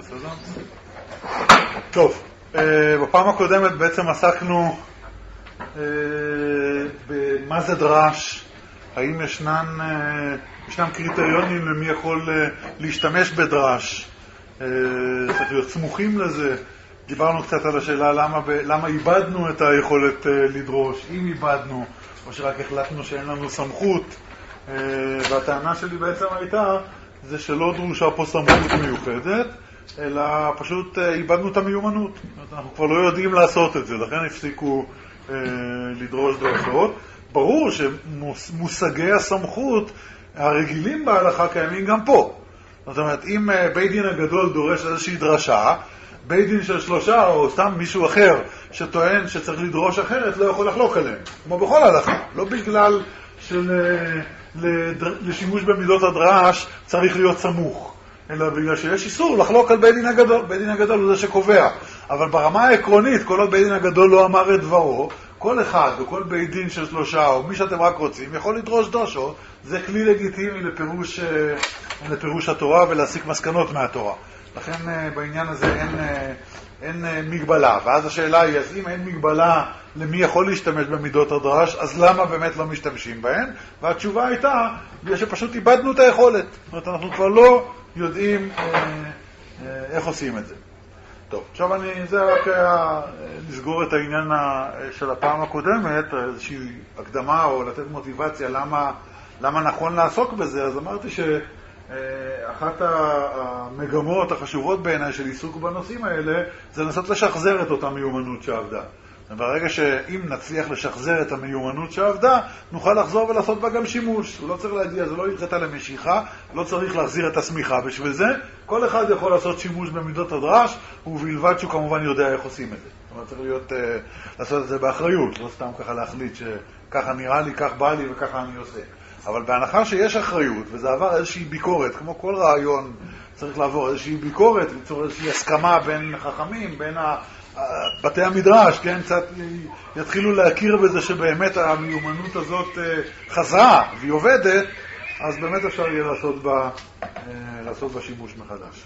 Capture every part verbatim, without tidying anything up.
בסדר? טוב, בפעם הקודמת בעצם עסקנו במה זה דרש, האם ישנן, ישנם קריטריונים למי יכול להשתמש בדרש, צריך להיות סמוכים לזה. דיברנו קצת על השאלה למה, למה איבדנו את היכולת לדרוש, אם איבדנו, או שרק החלטנו שאין לנו סמכות, והטענה שלי בעצם הייתה זה שלא דרושה פה סמכות מיוחדת, אלא פשוט איבדנו את המיומנות. אנחנו כבר לא יודעים לעשות את זה, לכן הפסיקו לדרוש דרשות. ברור שמושגי הסמכות הרגילים בהלכה קיימים גם פה. זאת אומרת, אם בית דין הגדול דורש איזושהי דרשה, בית דין של שלושה או סתם מישהו אחר שטוען שצריך לדרוש אחרת לא יכול לחלוק עליהם, כמו בכל הלכה. לא בגלל שלשימוש במידות הדרש צריך להיות סמוך, אלא בגלל שיש איסור לחלוק על בית דין הגדול. בית דין הגדול הוא זה שקובע. אבל ברמה העקרונית, כל עוד בית דין הגדול לא אמר את דברו, כל אחד וכל בית דין של שלושה או מי שאתם רק רוצים יכול לדרוש דרשות. זה כלי לגיטימי לפירוש, לפירוש התורה ולהסיק מסקנות מהתורה. לכן בעניין הזה אין, אין מגבלה. ואז השאלה היא, אז אם אין מגבלה למי יכול להשתמש במידות הדרש, אז למה באמת לא משתמשים בהן? והתשובה הייתה, בגלל שפשוט איבדנו את היכולת. זאת אומרת, אנחנו כבר לא יודעים אה, אה, איך עושים את זה. טוב, עכשיו אני, זה רק היה לסגור את העניין של הפעם הקודמת, איזושהי הקדמה או לתת מוטיבציה למה, למה נכון לעסוק בזה. אז אמרתי שאחת המגמות החשובות בעיניי של עיסוק בנושאים האלה זה לנסות לשחזר את אותה מיומנות שעבדה. ברגע שאם נצליח לשחזר את המיומנות שעבדה, נוכל לחזור ולעשות בה גם שימוש. הוא לא צריך להגיע, זה לא יתחתה למשיכה, לא צריך להחזיר את הסמיכה. בשביל זה, כל אחד יכול לעשות שימוש במידות הדרש, ובלבד שהוא כמובן יודע איך עושים את זה. זאת אומרת, צריך להיות, לעשות את זה באחריות, לא סתם ככה להחליט שככה נראה לי, כך בא לי וככה אני עושה. אבל בהנחה שיש אחריות, וזה עבר איזושהי ביקורת, כמו כל רעיון צריך לעבור איזושהי ביקורת, ליצור איזושהי הסכמה בין חכמים, בין ה... בתי המדרש, כן, קצת יתחילו להכיר בזה שבאמת המיומנות הזאת חזרה והיא עובדת, אז באמת אפשר יהיה לעשות בה, לעשות בה שימוש מחדש.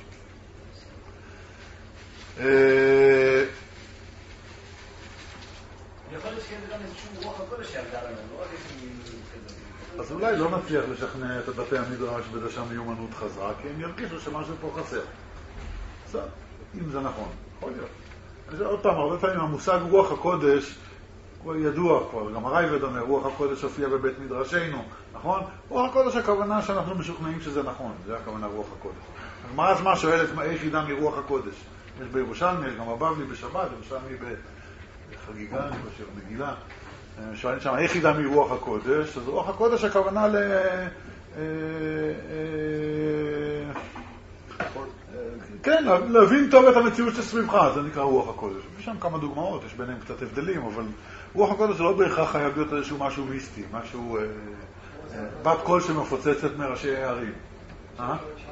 יכול להיות שזה גם איזשהו רוח הקודש שעבדה לנו, לא רק איזשהו כזה. אז אולי לא נצליח לשכנע את בתי המדרש בזה שהמיומנות חזרה, כי הם ירגישו שמשהו פה חסר. בסדר, אם זה נכון, יכול להיות. עוד פעם, הרבה פעמים המושג רוח הקודש הוא ידוע כבר, גם הרייבד אומר, רוח הקודש הופיע בבית מדרשנו, נכון? רוח הקודש הכוונה שאנחנו משוכנעים שזה נכון, זה הכוונה רוח הקודש. הגמרא עצמה שואלת איך ידע מרוח הקודש. יש בירושלמי, יש גם בבבלי בשבת, ירושלמי בחגיגה, אני חושב, בגילה. שואלים שם איך ידע מרוח הקודש, אז רוח הקודש הכוונה ל... כן, להבין טוב את המציאות שסביבך, זה נקרא רוח הקודש. יש שם כמה דוגמאות, יש ביניהם קצת הבדלים, אבל רוח הקודש זה לא בהכרח חייב להיות איזשהו משהו מיסטי, משהו בת קול שמפוצצת מראשי הערים. אה?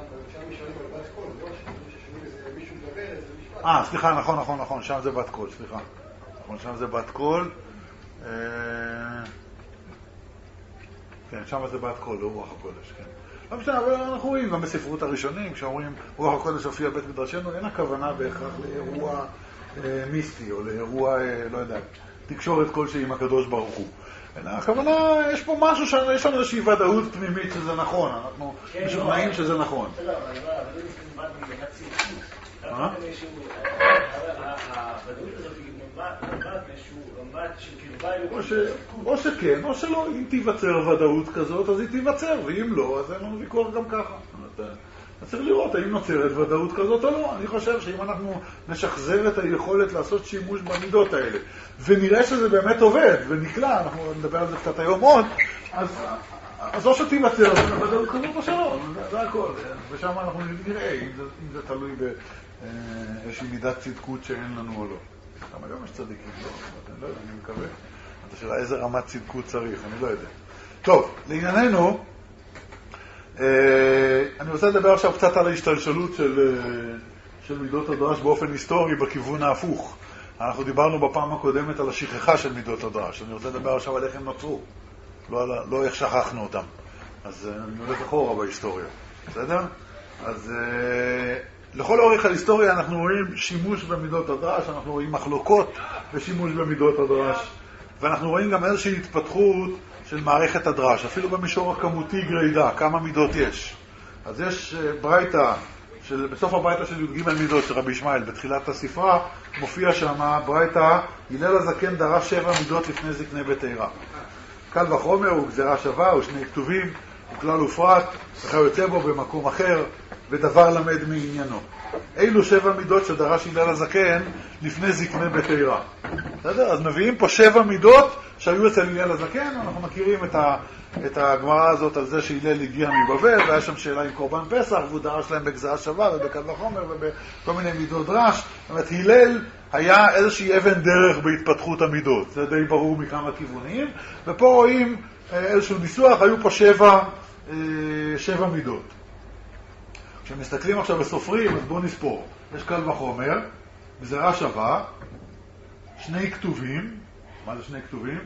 אה, סליחה, נכון, נכון, נכון, שם זה בת קול, סליחה. נכון, שם זה בת קול. כן, שם זה בת קול, לא רוח הקודש, כן. לא משנה, אבל אנחנו רואים גם בספרות הראשונים, כשאומרים רוח הקודש הופיע בית מדרשנו, אין הכוונה בהכרח לאירוע אה, מיסטי, או לאירוע, אה, לא יודע, תקשורת כלשהי עם הקדוש ברוך הוא. אלא הכוונה, יש פה משהו שיש לנו איזושהי ודאות פנימית שזה נכון, אנחנו משוכנעים שזה נכון. לא, אבל זה נשמע מבחינת צדקות. מה? הוודאות הזאת היא נובעת מאיזשהו רמת של קרבה אלוקית. או שכן, או שלא, אם תיווצר ודאות כזאת, אז היא תיווצר, ואם לא, אז אין לנו ויכוח גם ככה. אז צריך לראות האם נוצרת ודאות כזאת או לא. אני חושב שאם אנחנו נשחזר את היכולת לעשות שימוש במידות האלה, ונראה שזה באמת עובד ונקלע, אנחנו נדבר על זה קצת היום עוד, אז, אז או שתיווצר ודאות כזאת או שלא, זה הכל. ושם אנחנו נראה אם זה, אם זה תלוי באיזושהי מידת צדקות שאין לנו או לא. אבל גם יש צדיקים, לא, אני לא יודע, אני מקווה. אתה שאלה איזה רמת צדקות צריך, אני לא יודע. טוב, לענייננו, אני רוצה לדבר עכשיו קצת על ההשתלשלות של, של מידות הדרש באופן היסטורי בכיוון ההפוך. אנחנו דיברנו בפעם הקודמת על השכחה של מידות הדרש. אני רוצה לדבר עכשיו על איך הם נוצרו, לא, לא איך שכחנו אותם. אז אני הולך אחורה בהיסטוריה, בסדר? אז לכל אורך ההיסטוריה אנחנו רואים שימוש במידות הדרש, אנחנו רואים מחלוקות ושימוש במידות הדרש, ואנחנו רואים גם איזושהי התפתחות של מערכת הדרש, אפילו במישור הכמותי גרידה, כמה מידות יש. אז יש ברייתא, של, בסוף הברייתא של י"ג מידות של רבי ישמעאל, בתחילת הספרה, מופיע שם ברייתא, הלל הזקן דרש שבע מידות לפני זקני בית תירא. קל וחומר הוא גזירה שווה, הוא שני כתובים, הוא כלל ופרט, וכיוצא בו במקום אחר, ודבר למד מעניינו. אילו שבע מידות שדרש הלל הזקן לפני זקני בית תירא. בסדר? אז מביאים פה שבע מידות שהיו אצל הלל הזקן, אנחנו מכירים את, ה, את הגמרא הזאת על זה שהלל הגיע מבבל, והיה שם שאלה עם קורבן פסח, והוא דרש להם בגזירה שווה ובקל וחומר ובכל מיני מידות דרש. זאת אומרת, הלל היה איזושהי אבן דרך בהתפתחות המידות, זה די ברור מכמה כיוונים, ופה רואים איזשהו ניסוח, היו פה שבע, שבע מידות. כשמסתכלים עכשיו בסופרים, אז בואו נספור. יש קל וחומר, גזירה שווה, שני כתובים. מה זה שני כתובים?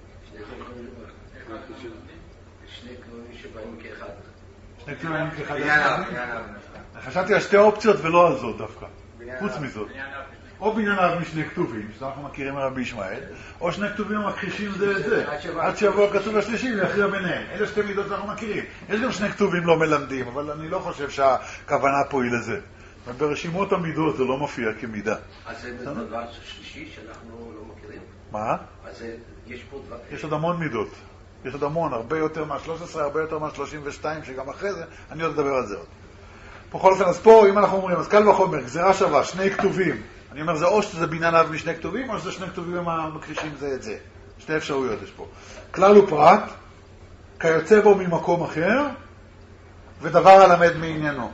שני כתובים שבאים כאחד. שני כתובים כאחד. חשבתי על שתי אופציות ולא על זאת דווקא. חוץ מזאת. או בניין אב משני כתובים, שאנחנו מכירים מרבי ישמעאל, או שני כתובים המכחישים זה את זה. עד שיבוא הכתוב השלישי ויכריע ביניהם. אלה שתי מידות שאנחנו מכירים. יש גם שני כתובים לא מלמדים, אבל אני לא חושב שהכוונה פה היא לזה. ברשימות המידות זה לא מופיע כמידה. אז זה דבר שלישי שאנחנו לא מכירים? מה? אז יש פה דבר... יש עוד המון מידות. יש עוד המון, הרבה יותר מה-שלוש עשרה, הרבה יותר מה-שלושים ושתיים, שגם אחרי זה, אני עוד אדבר על זה עוד. בכל אופן, אז פה, אם אנחנו אומרים, אז קל וחומר, גזירה שווה, שני כתובים. אני אומר, זה או שזה בניין אב משני כתובים, או שזה שני כתובים המכחישים זה את זה. שתי אפשרויות יש פה. כלל ופרט, כיוצא בו ממקום אחר, ודבר הלמד מעניינו.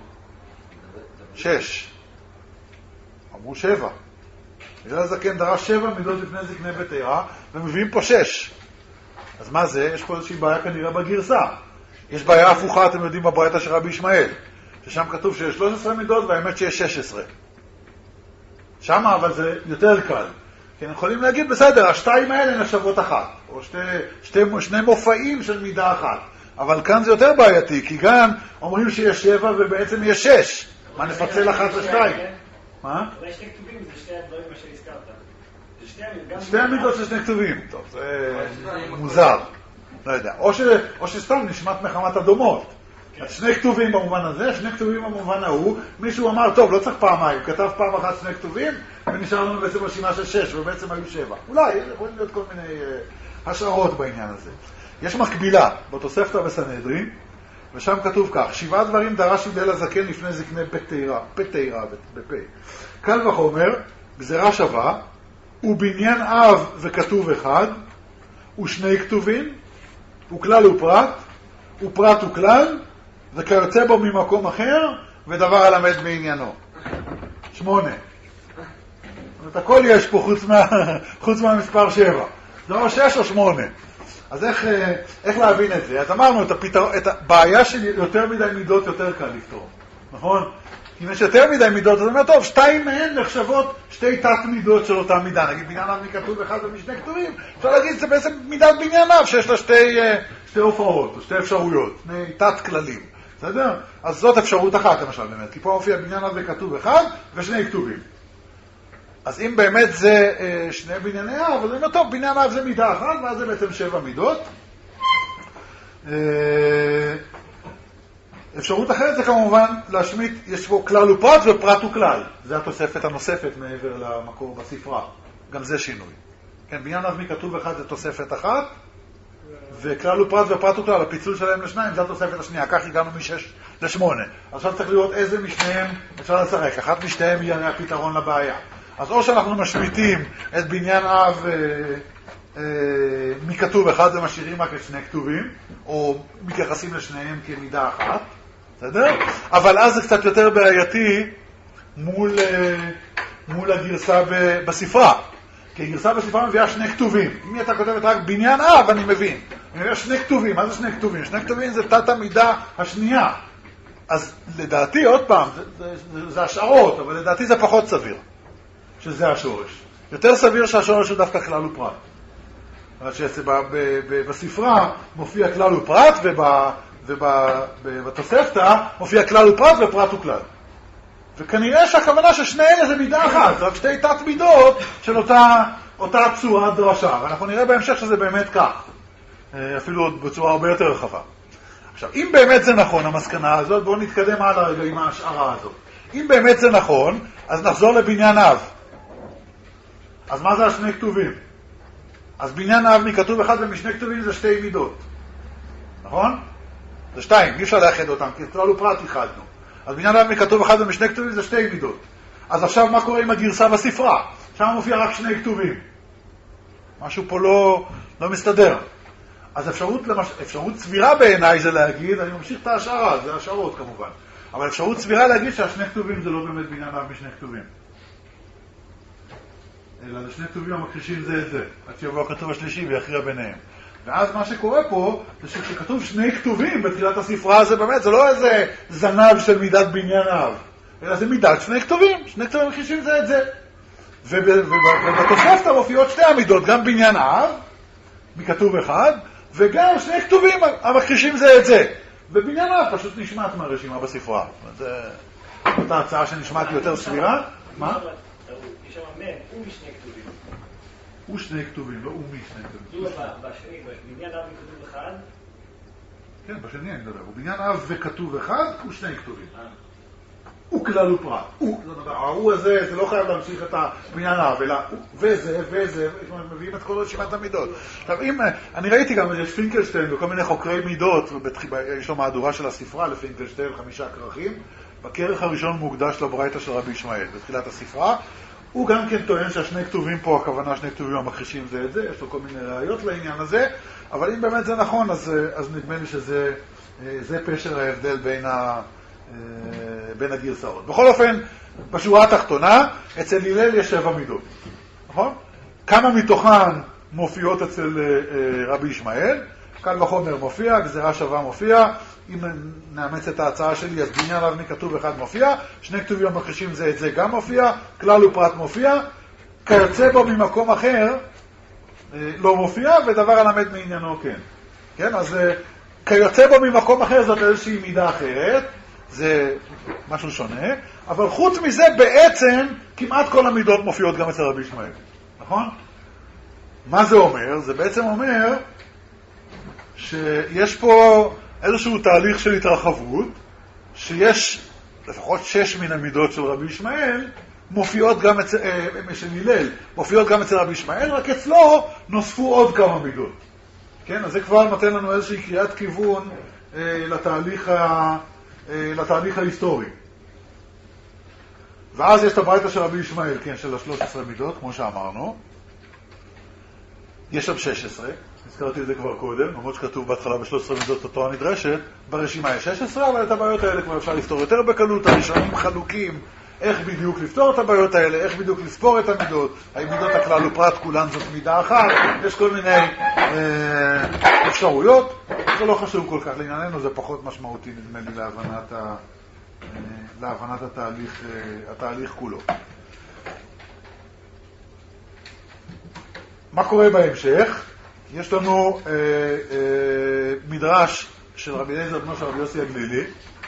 שש. אמרו שבע. הלל הזקן דרש שבע מידות לפני זקני בית תירא, ומביאים פה שש. אז מה זה? יש פה איזושהי בעיה כנראה בגרסה. יש בעיה הפוכה, אתם יודעים, בברייתא של רבי ישמעאל, ששם כתוב שיש שלוש עשרה מידות, והאמת שיש שש עשרה. שם אבל זה יותר קל. כי הם יכולים להגיד, בסדר, השתיים האלה נחשבות אחת, או שתי, שתי, שני מופעים של מידה אחת. אבל כאן זה יותר בעייתי, כי גם אומרים שיש שבע ובעצם יש שש. מה, נפצל אחת לשתיים? מה? זה שני כתובים, זה שתי הדברים מה שהזכרת. שתי המידות של שני כתובים. טוב, זה מוזר. לא יודע. או שסתם נשמט מחמת הדומות. אז שני כתובים במובן הזה, שני כתובים במובן ההוא, מישהו אמר, טוב, לא צריך פעמיים, כתב פעם אחת שני כתובים, ונשאר לנו בעצם רשימה של שש, ובעצם היו שבע. אולי, יכולים להיות כל מיני uh, השערות בעניין הזה. יש מקבילה בתוספתא בסנהדרין, ושם כתוב כך, שבעה דברים דרש הלל הזקן לפני זקני בית תירא, בית תירא, בפה. קל וחומר, גזירה שווה, ובניין אב וכתוב אחד, ושני כתובים, וכלל ופרט, ופרט וכלל, וכיוצא בו ממקום אחר, ודבר הלמד מעניינו. שמונה. זאת הכל יש פה חוץ, מה, חוץ מהמספר שבע. זה או שש או שמונה. אז איך, איך להבין את זה? אז אמרנו, את, הפתר... את הבעיה של יותר מדי מידות יותר קל לפתור. נכון? אם יש יותר מדי מידות, אז אומר, טוב, שתיים מהן נחשבות שתי תת מידות של אותה מידה. נגיד, בניין אב מכתוב אחד ומשני כתובים. אפשר להגיד, זה בעצם מידת בניין אב שיש לה שתי, שתי הופעות, או שתי אפשרויות, שני תת כללים. בסדר? אז זאת אפשרות אחת, למשל, באמת. כי פה מופיע בניין אב וכתוב אחד ושני כתובים. אז אם באמת זה אה, שני בנייני אב, אז אני אומר, טוב, בניין אב זה מידה אחת, ואז זה בעצם שבע מידות. אה, אפשרות אחרת זה כמובן להשמיט, יש פה כלל ופרט ופרט וכלל. זה התוספת הנוספת מעבר למקור בספרה. גם זה שינוי. כן, בניין אב מכתוב אחד זה תוספת אחת, וכלל ופרט ופרט וכלל, הפיצול שלהם לשניים, זה התוספת השנייה. כך הגענו משש לשמונה. עכשיו צריך לראות איזה משניהם אפשר לשחק. אחת משתיהם היא הפתרון לבעיה. אז או שאנחנו משמיטים את בניין אב אה, אה, מכתוב אחד ומשאירים רק את שני כתובים, או מתייחסים לשניהם כמידה אחת, בסדר? אבל אז זה קצת יותר בעייתי מול, אה, מול הגרסה ב, בספרה. כי הגרסה בספרה מביאה שני כתובים. אם אתה כותבת רק בניין אב, אני מבין. אני מביאה שני כתובים. מה זה שני כתובים? שני כתובים זה תת המידה השנייה. אז לדעתי, עוד פעם, זה, זה, זה, זה השערות, אבל לדעתי זה פחות סביר. שזה השורש. יותר סביר שהשורש הוא דווקא כלל ופרט. אבל שבספרה מופיע כלל ופרט, ובתוספתא מופיע כלל ופרט ופרט וכלל. וכנראה שהכוונה ששני אלה זה מידה אחת, רק שתי תת מידות של אותה, אותה צורת דרשה, ואנחנו נראה בהמשך שזה באמת כך, אפילו בצורה הרבה יותר רחבה. עכשיו, אם באמת זה נכון, המסקנה הזאת, בואו נתקדם הלאה רגע עם ההשערה הזאת. אם באמת זה נכון, אז נחזור לבניין אב. אז מה זה השני כתובים? אז בניין אב מכתוב אחד ומשני כתובים זה שתי מידות. נכון? זה שתיים, אי אפשר לאחד אותם, כי כלל ופרט איחדנו. אז בניין אב מכתוב אחד ומשני כתובים זה שתי מידות. אז עכשיו מה קורה עם הגרסה בספרה? שם מופיע רק שני כתובים. משהו פה לא, לא מסתדר. אז אפשרות, למש... אפשרות סבירה בעיניי זה להגיד, אני ממשיך את ההשערה, זה השערות כמובן, אבל אפשרות סבירה להגיד שהשני כתובים זה לא באמת בניין אב משני כתובים. אלא זה שני כתובים המקרישים זה את זה, עד שיבוא הכתוב השלישי ויכריע ביניהם. ואז מה שקורה פה, זה שכשכתוב שני כתובים בתחילת הספרה הזה באמת, זה לא איזה זנב של מידת בניין אב, אלא זה מידת שני כתובים, שני כתובים מקרישים זה את זה. ובתוספתא מופיעות שתי המידות, גם בניין אב, מכתוב אחד, וגם שני כתובים המקרישים זה את זה. ובניין אב פשוט נשמעת מהרשימה בספרה. זו אותה הצעה שנשמעת יותר סבירה. מה? יש שם מן, הוא משני כתובים. הוא שני כתובים, לא הוא משני כתובים. בשני, בניין אב מכתוב אחד? כן, בשני אני מדבר. הוא בניין אב וכתוב אחד, הוא שני כתובים. הוא כלל ופרט. הוא, הוא הזה, זה לא חייב להמשיך את הבניין אב, אלא וזה, וזה, מביאים את כל רשימת המידות. עכשיו, אם, אני ראיתי גם, יש פינקלשטיין וכל מיני חוקרי מידות, יש לו מהדורה של הספרה לפינקלשטיין, חמישה כרכים, בכרך הראשון מוקדש לברייתא של רבי ישמעאל, בתחילת הספרה. הוא גם כן טוען שהשני כתובים פה, הכוונה שני כתובים המכחישים זה את זה, יש לו כל מיני ראיות לעניין הזה, אבל אם באמת זה נכון, אז, אז נדמה לי שזה זה פשר ההבדל בין ה... בין הגרסאות. בכל אופן, בשורה התחתונה, אצל הלל יש שבע מידות. נכון? כמה מתוכן מופיעות אצל רבי ישמעאל, קל וחומר מופיע, גזירה שווה מופיע, אם נאמץ את ההצעה שלי, אז בניין אב מכתוב אחד מופיע, שני כתובים המכחישים זה את זה גם מופיע, כלל ופרט מופיע, כיוצא בו ממקום אחר לא מופיע, ודבר הלמד מעניינו כן. כן? אז כיוצא בו ממקום אחר זאת איזושהי מידה אחרת, זה משהו שונה, אבל חוץ מזה בעצם כמעט כל המידות מופיעות גם אצל רבי ישמעאל, נכון? מה זה אומר? זה בעצם אומר שיש פה איזשהו תהליך של התרחבות, שיש לפחות שש מן המידות של רבי ישמעאל מופיעות גם אצל, של הלל, מופיעות גם אצל רבי ישמעאל, רק אצלו נוספו עוד כמה מידות. כן? אז זה כבר נותן לנו איזושהי קריאת כיוון אה, לתהליך ה... לתהליך ההיסטורי. ואז יש את הברייתא של רבי ישמעאל, כן, של ה-שלוש עשרה מידות, כמו שאמרנו. יש שם שש עשרה, הזכרתי את זה כבר קודם, למרות שכתוב בהתחלה ב-שלוש עשרה מידות התורה נדרשת, ברשימה יש שש עשרה, אבל את הבעיות האלה כבר אפשר לפתור יותר בקלות, הראשונים חלוקים, איך בדיוק לפתור את הבעיות האלה, איך בדיוק לספור את המידות, האם מידות הכלל ופרט כולן זאת מידה אחת, יש כל מיני אה, אפשרויות, זה לא חשוב כל כך לענייננו, זה פחות משמעותי נדמה לי להבנת, ה, אה, להבנת התהליך, אה, התהליך כולו. מה קורה בהמשך? יש לנו אה, אה, מדרש של רבי אליעזר בנו של רבי יוסי הגלילי,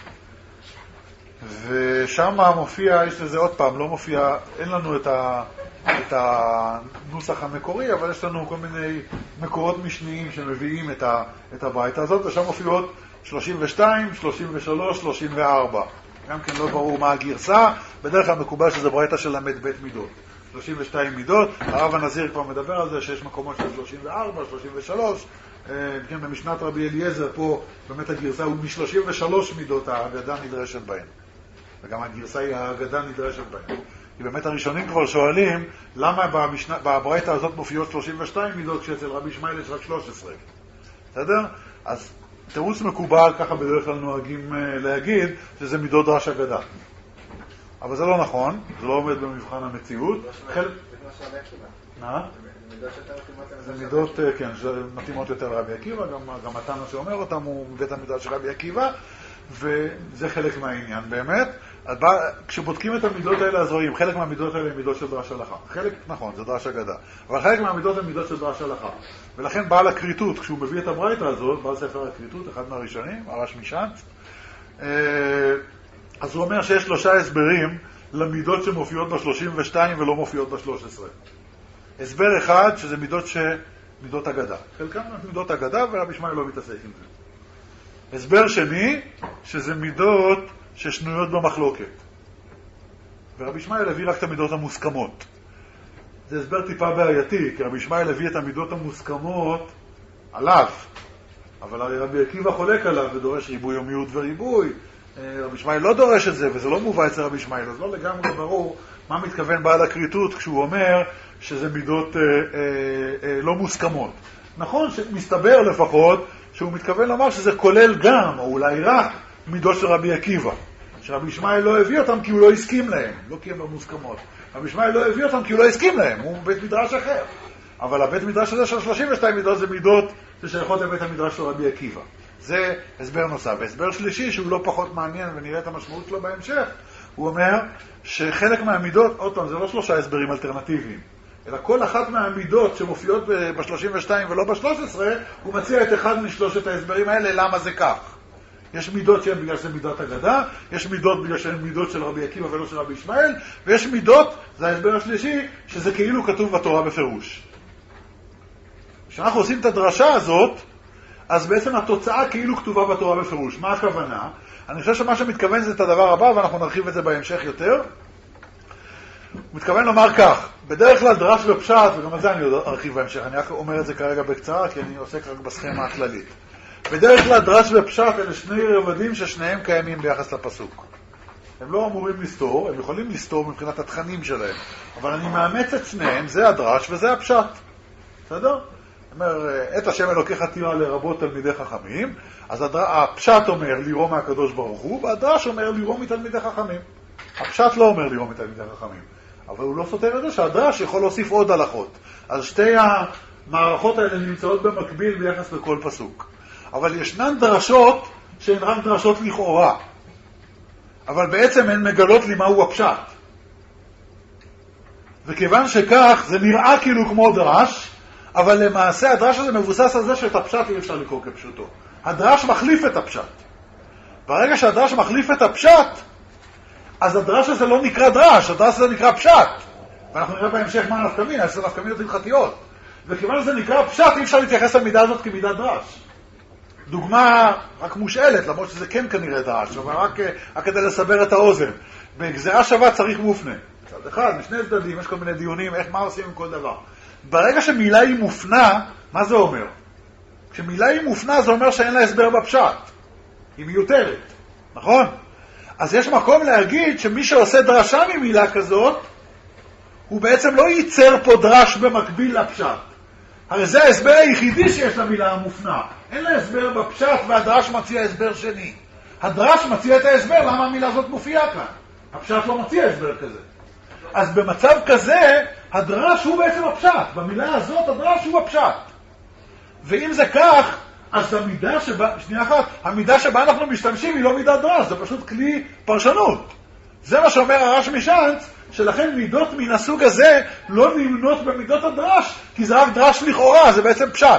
ושם מופיע, יש לזה עוד פעם, לא מופיע, אין לנו את, ה, את הנוסח המקורי, אבל יש לנו כל מיני מקורות משניים שמביאים את, ה, את הברייתא הזאת, ושם מופיעות שלושים ושתיים, שלושים ושלוש, שלושים וארבע. גם כן לא ברור מה הגרסה, בדרך כלל מקובל שזה ברייתא של למד בית מידות. שלושים ושתיים מידות, הרב הנזיר כבר מדבר על זה שיש מקומות של שלושים וארבע, שלושים ושלוש, כן, במשנת רבי אליעזר פה באמת הגרסה הוא מ-שלושים ושלוש מידות ההגדה נדרשת בהן. וגם הגרסה היא ההגדה נדרשת בהן. כי באמת הראשונים כבר שואלים למה במשנה, בברייתא הזאת מופיעות שלושים ושתיים מידות כשאצל רבי ישמעאל יש רק שלוש עשרה. בסדר? אז תירוץ מקובל, ככה בדרך כלל נוהגים להגיד, שזה מידות דרש אגדה. אבל זה לא נכון, זה לא עומד במבחן המציאות. מה? זה מידות, כן, שמתאימות יותר לרבי עקיבא, גם התנא שאומר אותם הוא מבית המדרש של רבי עקיבא, וזה חלק מהעניין באמת. כשבודקים את המידות האלה אז רואים, חלק מהמידות האלה הם מידות של דרש הלכה. חלק, נכון, זה דרש אגדה. אבל חלק מהמידות הם מידות של דרש הלכה. ולכן בעל הקריטות, כשהוא מביא את הברייתא הזאת, בעל ספר הקריטות, אחד מהראשונים, הרש משאנץ, אז הוא אומר שיש שלושה הסברים למידות שמופיעות ב-שלושים ושתיים ולא מופיעות ב-שלוש עשרה. הסבר אחד, שזה מידות ש... מידות אגדה. חלקם מידות אגדה, ורבי ישמעאל לא מתעסק עם זה. הסבר שני, שזה מידות ששנויות במחלוקת. ורבי ישמעאל הביא רק את המידות המוסכמות. זה הסבר טיפה בעייתי, כי רבי ישמעאל הביא את המידות המוסכמות עליו. אבל רבי עקיבא חולק עליו ודורש ריבוי יומיות וריבוי. רבי ישמעאל לא דורש את זה, וזה לא מובא אצל רבי ישמעאל. אז לא לגמרי ברור מה מתכוון בעל הכריתות כשהוא אומר שזה מידות אה, אה, אה, לא מוסכמות. נכון שמסתבר לפחות שהוא מתכוון לומר שזה כולל גם, או אולי רק, מידות של רבי עקיבא. שרבי ישמעאל לא הביא אותם כי הוא לא הסכים להם, לא כי הם לא מוסכמות. רבי ישמעאל לא הביא אותם כי הוא לא הסכים להם, הוא בית מדרש אחר. אבל הבית מדרש הזה של שלושים ושתיים מידות זה מידות ששייכות לבית המדרש של רבי עקיבא. זה הסבר נוסף. הסבר שלישי שהוא לא פחות מעניין ונראה את המשמעות שלו בהמשך, הוא אומר שחלק מהמידות, עוד פעם, זה לא שלושה הסברים אלטרנטיביים, אלא כל אחת מהמידות שמופיעות ב-שלושים ושתיים ולא ב-שלוש עשרה, הוא מציע את אחד משלושת ההסברים האלה, למה זה כך. יש מידות שהן בגלל שזה מידת אגדה, יש מידות בגלל שהן מידות של רבי עקיבא ולא של רבי ישמעאל, ויש מידות, זה ההסבר השלישי, שזה כאילו כתוב בתורה בפירוש. כשאנחנו עושים את הדרשה הזאת, אז בעצם התוצאה כאילו כתובה בתורה בפירוש. מה הכוונה? אני חושב שמה שמתכוון זה את הדבר הבא, ואנחנו נרחיב את זה בהמשך יותר. הוא מתכוון לומר כך, בדרך כלל דרש ופשט, וגם על זה אני ארחיב בהמשך, אני רק אומר את זה כרגע בקצרה, כי אני עוסק רק בסכמה הכללית. בדרך כלל דרש ופשט אלה שני רבדים ששניהם קיימים ביחס לפסוק. הם לא אמורים לסתור, הם יכולים לסתור מבחינת התכנים שלהם, אבל אני מאמץ את שניהם, זה הדרש וזה הפשט. בסדר? אומר, את השם אלוקיך תראה לרבות תלמידי חכמים, אז הפשט אומר לירום מהקדוש ברוך הוא, והדרש אומר לירום מתלמידי חכמים. הפשט לא אומר לירום מתלמידי חכמים, אבל הוא לא סותר את זה שהדרש יכול להוסיף עוד הלכות. אז שתי המערכות האלה נמצאות במקביל ביחס לכל פסוק. אבל ישנן דרשות שהן רק דרשות לכאורה, אבל בעצם הן מגלות לי מהו הפשט. וכיוון שכך זה נראה כאילו כמו דרש, אבל למעשה הדרש הזה מבוסס על זה שאת הפשט אי אפשר לקרוא כפשוטו. הדרש מחליף את הפשט. ברגע שהדרש מחליף את הפשט, אז הדרש הזה לא נקרא דרש, הדרש הזה נקרא פשט. ואנחנו נראה בהמשך מה הנפקמין, יש נפקמינות הלכתיות. וכיוון שזה נקרא פשט, אי אפשר להתייחס למידה הזאת כמידת דרש. דוגמה רק מושאלת, למרות שזה כן כנראה דרש, אבל רק, רק כדי לסבר את האוזן. בגזירה שווה צריך מופנה. צד אחד, משני צדדים, יש כל מיני דיונים, איך, מה עושים עם כל דבר. ברגע שמילה היא מופנה, מה זה אומר? כשמילה היא מופנה, זה אומר שאין לה הסבר בפשט. היא מיותרת, נכון? אז יש מקום להגיד שמי שעושה דרשה ממילה כזאת, הוא בעצם לא ייצר פה דרש במקביל לפשט. הרי זה ההסבר היחידי שיש למילה המופנה. אין לה הסבר בפשט והדרש מציע הסבר שני. הדרש מציע את ההסבר למה המילה הזאת מופיעה כאן. הפשט לא מציע הסבר כזה. אז במצב כזה, הדרש הוא בעצם הפשט. במילה הזאת הדרש הוא הפשט. ואם זה כך, אז המידה שבה, שנייה אחת, המידה שבה אנחנו משתמשים היא לא מידת דרש, זה פשוט כלי פרשנות. זה מה שאומר הרש משאנץ, שלכן מידות מן הסוג הזה לא נמנות במידות הדרש, כי זה רק דרש לכאורה, זה בעצם פשט.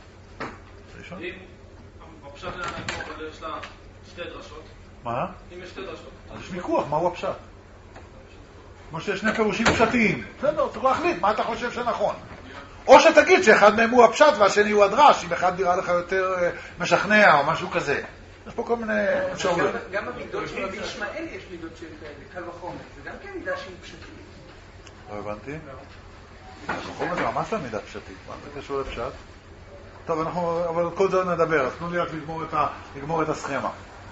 אם הפשט אבל יש לה שתי דרשות. מה? אם יש שתי דרשות. יש ויכוח, מהו הפשט? כמו שיש שני פירושים פשטיים. בסדר, צריך להחליט מה אתה חושב שנכון. או שתגיד שאחד מהם הוא הפשט והשני הוא הדרש, אם אחד נראה לך יותר משכנע או משהו כזה. יש פה כל מיני אפשרויות. גם במידות של רבי ישמעאל יש מידות של קל וחומר. זה גם כן מידה שהיא פשטית. לא הבנתי. קל וחומר זה ממש לא מידה פשטית. מה זה קשור לפשט? טוב, אנחנו, אבל כל זה נדבר, אז תנו לי רק לגמור את הסכמה.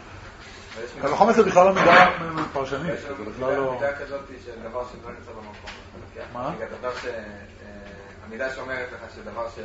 קל וחומר זה בכלל לא מידה פרשנית. יש מידה כזאת של דבר שלא נמצא במקום. מה? המידה שאומרת לך שדבר ש...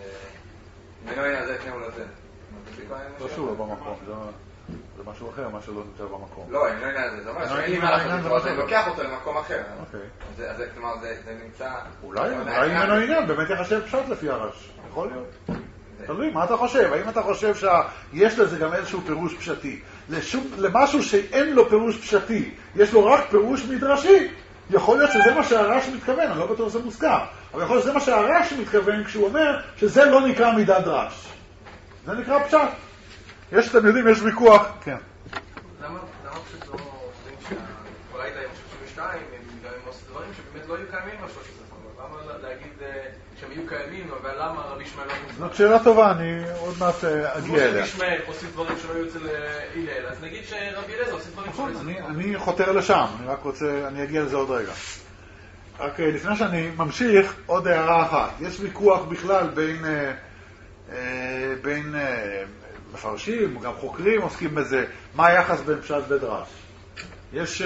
מנו אין הזה, תנאו לזה. לא שהוא לא במקום, זה משהו אחר, מה שלא נמצא במקום. לא, אם לא אין הזה, זה אומר שאין לי מה לעשות, אני לוקח אותו למקום אחר. אז כלומר, זה נמצא... אולי, אולי אם אינו עניין, באמת יחשב פשט לפי הרש. יכול להיות. תלוי, מה אתה חושב? האם אתה חושב שיש לזה גם איזשהו פירוש פשטי? למשהו שאין לו פירוש פשטי, יש לו רק פירוש מדרשי, יכול להיות שזה מה שהרש מתכוון, אני לא בטוח שזה מוזכר, אבל יכול להיות שזה מה שהרש מתכוון כשהוא אומר שזה לא נקרא מידת דרש. זה נקרא פשט. יש, אתם יודעים, יש ויכוח. כן. למה פשוט לא דברים שבאמת לא היו קיימים בשלוש עשרה חומות. למה להגיד שהם יהיו קיימים, אבל למה רבי ישמעאל לא מוזמן? זאת שאלה טובה, אני עוד מעט אגיע אליה. רבי ישמעאל עושים דברים שלא היו אצל הלל, אז נגיד שרבי אליעזר עושים דברים שלא היו אצל הלל. אני חותר לשם, אני רק רוצה, אני אגיע לזה עוד רגע. רק לפני שאני ממשיך, עוד הערה אחת. יש ויכוח בכלל בין, בין מפרשים, גם חוקרים עוסקים בזה, מה היחס בין פשט ודרש. יש,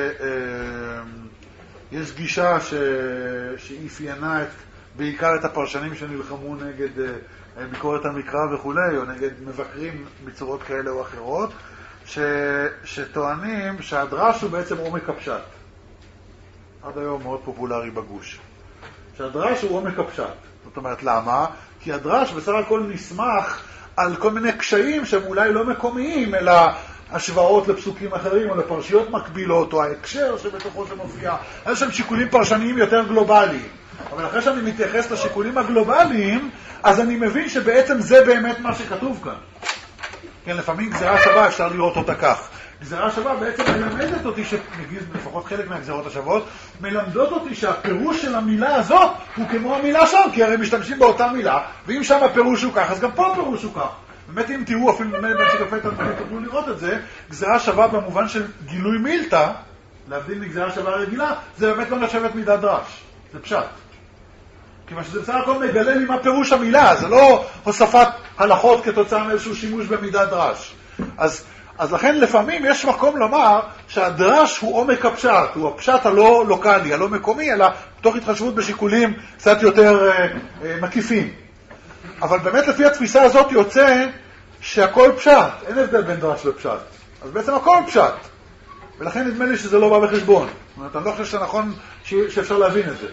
יש גישה ש, שאפיינה את, בעיקר את הפרשנים שנלחמו נגד ביקורת המקרא וכולי, או נגד מבקרים בצורות כאלה או אחרות, ש, שטוענים שהדרש הוא בעצם עומק הפשט. עד היום מאוד פופולרי בגוש. שהדרש הוא עומק הפשט. זאת אומרת, למה? כי הדרש בסך הכל נסמך על כל מיני קשיים שהם אולי לא מקומיים, אלא השוואות לפסוקים אחרים או לפרשיות מקבילות, או ההקשר שבתוכו שמופיע. יש שם שיקולים פרשניים יותר גלובליים. אבל אחרי שאני מתייחס לשיקולים הגלובליים, אז אני מבין שבעצם זה באמת מה שכתוב כאן. כן, לפעמים גזירה שווה אפשר לראות אותה כך. גזירה שווה בעצם מלמדת אותי, שנגיד לפחות חלק מהגזירות השוות, מלמדות אותי שהפירוש של המילה הזאת הוא כמו המילה שם, כי הרי משתמשים באותה מילה, ואם שם הפירוש הוא כך, אז גם פה הפירוש הוא כך. באמת אם תראו, אפילו באמת שגפי תנבחים תוכלו לראות את זה, גזירה שווה במובן של גילוי מילתא, להבדיל מגזירה שווה רגילה, זה באמת לא נחשבת מידת דרש, זה פשט. כיוון שזה בסך הכל מגלה לי מה פירוש המילה, זה לא הוספת הלכות כתוצאה מאיזשהו שימוש במידת דרש. אז אז לכן לפעמים יש מקום לומר שהדרש הוא עומק הפשט, הוא הפשט הלא לוקלי, הלא מקומי, אלא תוך התחשבות בשיקולים קצת יותר אה, אה, מקיפים. אבל באמת לפי התפיסה הזאת יוצא שהכל פשט, אין הבדל בין דרש לפשט. אז בעצם הכל פשט. ולכן נדמה לי שזה לא בא בחשבון. זאת אומרת, אני לא חושב שזה נכון ש... שאפשר להבין את זה.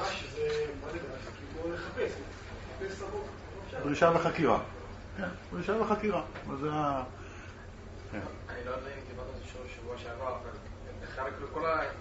דרישה וחקירה. כן, דרישה וחקירה. זה ה... אני לא יודע אם דיברנו על זה שבוע שעבר, אבל בכלל כל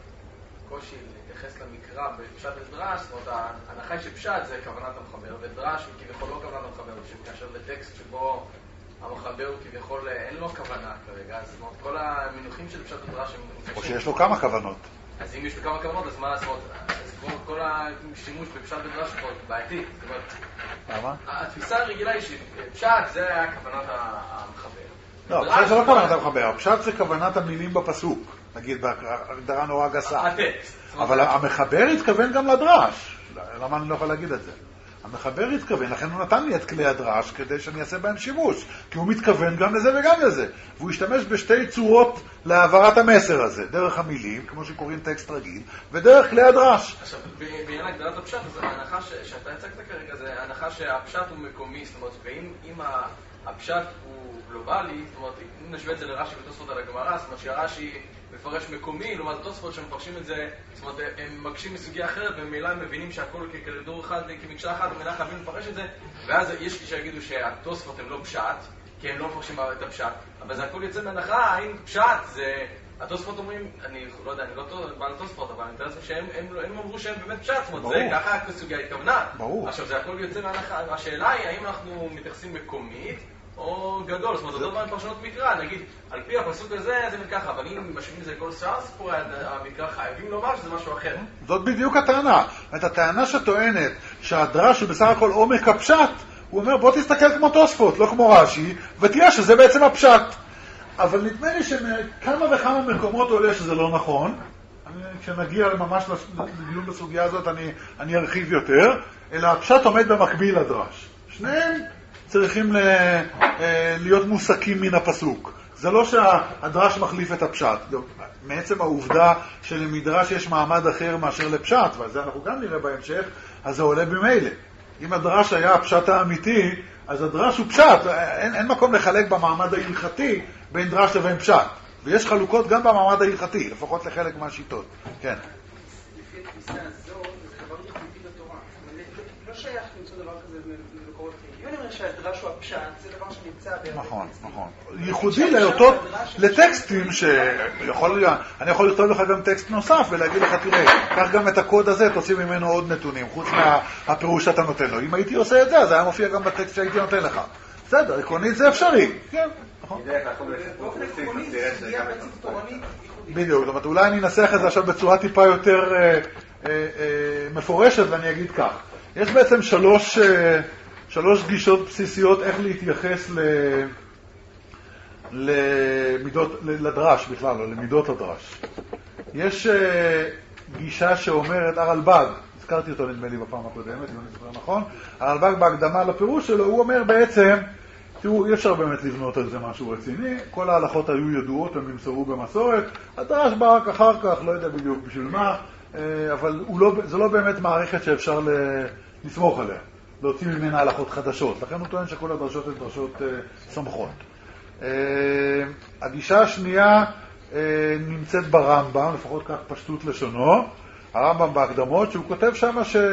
הקושי להתייחס למקרא בפשט ודרש, זאת אומרת, ההנחה שפשט זה כוונת המחבר, ודרש הוא כביכול לא כוונת המחבר, כאשר בטקסט שבו המחבר הוא כביכול אין לו כוונה כרגע, זאת אומרת, כל המינוחים של פשט ודרש הם... או שיש לו כמה כוונות. אז אם יש לו כמה כוונות, אז מה, זאת אומרת, כל השימוש בפשט ודרש הוא בעייתי, זאת אומרת... למה? התפיסה הרגילה היא שפשט זה היה כוונת המחבר. לא, פשט זה לא כוונת המחבר, הפשט זה כוונת המילים בפסוק, נגיד בהגדרה נורא גסה. אבל המחבר התכוון גם לדרש, למה אני לא יכול להגיד את זה? המחבר התכוון, לכן הוא נתן לי את כלי הדרש כדי שאני אעשה בהם שימוש, כי הוא מתכוון גם לזה וגם לזה, והוא השתמש בשתי צורות להעברת המסר הזה, דרך המילים, כמו שקוראים טקסט רגיל, ודרך כלי הדרש. עכשיו, בעניין הגדלת הפשט, אז ההנחה שאתה הצגת כרגע, זה ההנחה שהפשט הוא מקומי, זאת אומרת, ואם הפשט הוא גלובלי, זאת אומרת, אם נשווה את זה לרש"י ותוספות על הגמרא, זאת אומרת שהרש"י מפרש מקומי, לעומת תוספות שמפרשים את זה, זאת אומרת, הם מקשים מסוגיה אחרת, וממילא הם מבינים שהכל ככדור אחד, כמקשה אחת, ומילא חייבים לפרש את זה, ואז יש לי שיגידו שהתוספות הם לא פשט, כי הם לא מפרשים את הפשט, אבל זה הכל יוצא מהנחה, האם פשט זה... התוספות אומרים, אני לא יודע, אני לא בעל התוספות, אבל אני מתאר לעצמי שהם אמרו שהם באמת פשט, זאת אומרת, זה ככה הסוגיה התכוונה. עכשיו, זה הכל יוצא מהנחה, השאלה היא, האם אנחנו מתייחסים מקומית, או גדול, זאת אומרת, זה דבר פרשנות מקרא, נגיד, על פי הפסוק הזה, זה ככה, אבל אם משווים את זה כל שאר סיפורי המקרא, חייבים לומר שזה משהו אחר. זאת בדיוק הטענה. את הטענה שטוענת שהדרש הוא בסך הכל עומק הפשט, הוא אומר, בוא תסתכל כמו תוספות, לא כמו רש"י, ותראה שזה בעצם הפשט. אבל נדמה לי שכמה וכמה מקומות עולה שזה לא נכון. כשנגיע ממש לדיון בסוגיה הזאת, אני, אני ארחיב יותר, אלא הפשט עומד במקביל לדרש. שניהם צריכים ל, להיות מוסקים מן הפסוק. זה לא שהדרש מחליף את הפשט. מעצם העובדה שלמדרש יש מעמד אחר מאשר לפשט, ועל זה אנחנו גם נראה בהמשך, אז זה עולה במילא. אם הדרש היה הפשט האמיתי, אז הדרש הוא פשט. אין, אין מקום לחלק במעמד ההלכתי בין דרש לבין פשט. ויש חלוקות גם במעמד ההלכתי, לפחות לחלק מהשיטות. כן. לפי התפיסה הזו, זה דבר ייחודי בתורה. לא שייך למצוא דבר כזה במקורות אחרים. אם אני אומר שהדרש הוא הפשט, זה דבר שנמצא... נכון, נכון. ייחודי לאותות, לטקסטים שיכול להיות, אני יכול לכתוב לך גם טקסט נוסף ולהגיד לך, תראה, קח גם את הקוד הזה, תוציא ממנו עוד נתונים, חוץ מהפירוש שאתה נותן לו. אם הייתי עושה את זה, אז היה מופיע גם בטקסט שהייתי נותן לך. בסדר, עקרונית זה אפשרי. כן, נכון. בדיוק, זאת אומרת, אולי אני אנסח את זה עכשיו בצורה טיפה יותר מפורשת, ואני אגיד כך. יש בעצם שלוש, שלוש גישות בסיסיות איך להתייחס ל, למידות, לדרש בכלל, או למידות הדרש. יש גישה שאומרת, הרלב"ג, הזכרתי אותו נדמה לי בפעם הקודמת, אם אני זוכר נכון, הרלב"ג בהקדמה לפירוש שלו, הוא אומר בעצם, תראו, אי אפשר באמת לבנות על זה משהו רציני, כל ההלכות היו ידועות, הם נמסרו במסורת, הדרש בא רק אחר כך, לא יודע בדיוק בשביל מה, אבל לא, זה לא באמת מערכת שאפשר לסמוך עליה, להוציא ממנה הלכות חדשות, לכן הוא טוען שכל הדרשות הן דרשות סמכות. הגישה השנייה נמצאת ברמב"ם, לפחות כך פשטות לשונו, הרמב"ם בהקדמות, שהוא כותב שמה ש...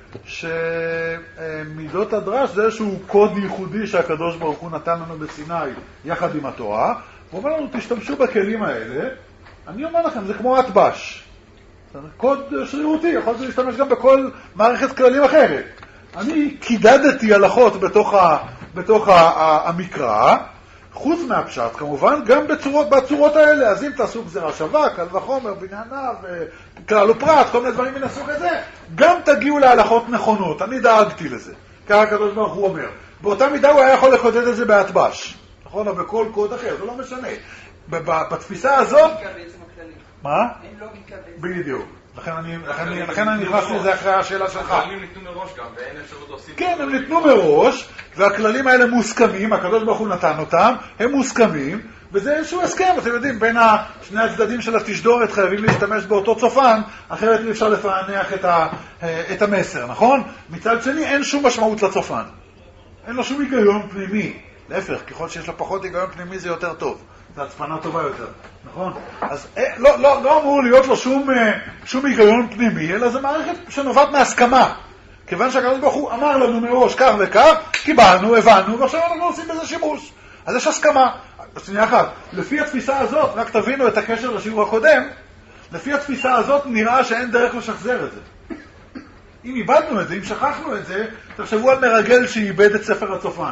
שמידות הדרש זה איזשהו קוד ייחודי שהקדוש ברוך הוא נתן לנו בסיני יחד עם התורה, הוא אומר לנו, תשתמשו בכלים האלה, אני אומר לכם, זה כמו אטבש. קוד שרירותי, יכולתי להשתמש גם בכל מערכת כללים אחרת. אני קידדתי הלכות בתוך, ה, בתוך ה, ה, המקרא, חוץ מהפשט כמובן, גם בצורות, בצורות האלה. אז אם תעשו גזירה שווה, קל וחומר, בניינה וכלל ופרט, כל מיני דברים מן הסוג הזה, גם תגיעו להלכות נכונות. אני דאגתי לזה. ככה הקדוש ברוך הוא אומר. באותה מידה הוא היה יכול לקודד את זה באטבש. נכון? או בכל קוד אחר, זה לא משנה. בתפיסה הזאת... מה? אין לוגיקה בעצם. בדיוק. לכן אני, לכן אני, לכן אני נכנס לזה אחרי השאלה שלך. הכללים ניתנו מראש גם, ואין אפשרות להוסיף. כן, הם ניתנו מראש, והכללים האלה מוסכמים, הקדוש ברוך הוא נתן אותם, הם מוסכמים, וזה איזשהו הסכם, אתם יודעים, בין שני הצדדים של התשדורת חייבים להשתמש באותו צופן, אחרת אי אפשר לפענח את, ה, את המסר, נכון? מצד שני, אין שום משמעות לצופן. אין לו שום היגיון פנימי. להפך, ככל שיש לו פחות היגיון פנימי זה יותר טוב. זה הצפנה טובה יותר, נכון? אז לא, לא, לא אמור להיות לו שום, שום היגיון פנימי, אלא זה מערכת שנובעת מהסכמה. כיוון שהקדוש ברוך הוא אמר לנו מראש כך וכך, קיבלנו, הבנו, ועכשיו אנחנו עושים בזה שימוש. אז יש הסכמה. שנייה אחת, לפי התפיסה הזאת, רק תבינו את הקשר לשיעור הקודם, לפי התפיסה הזאת נראה שאין דרך לשחזר את זה. אם איבדנו את זה, אם שכחנו את זה, תחשבו על מרגל שאיבד את ספר הצופן.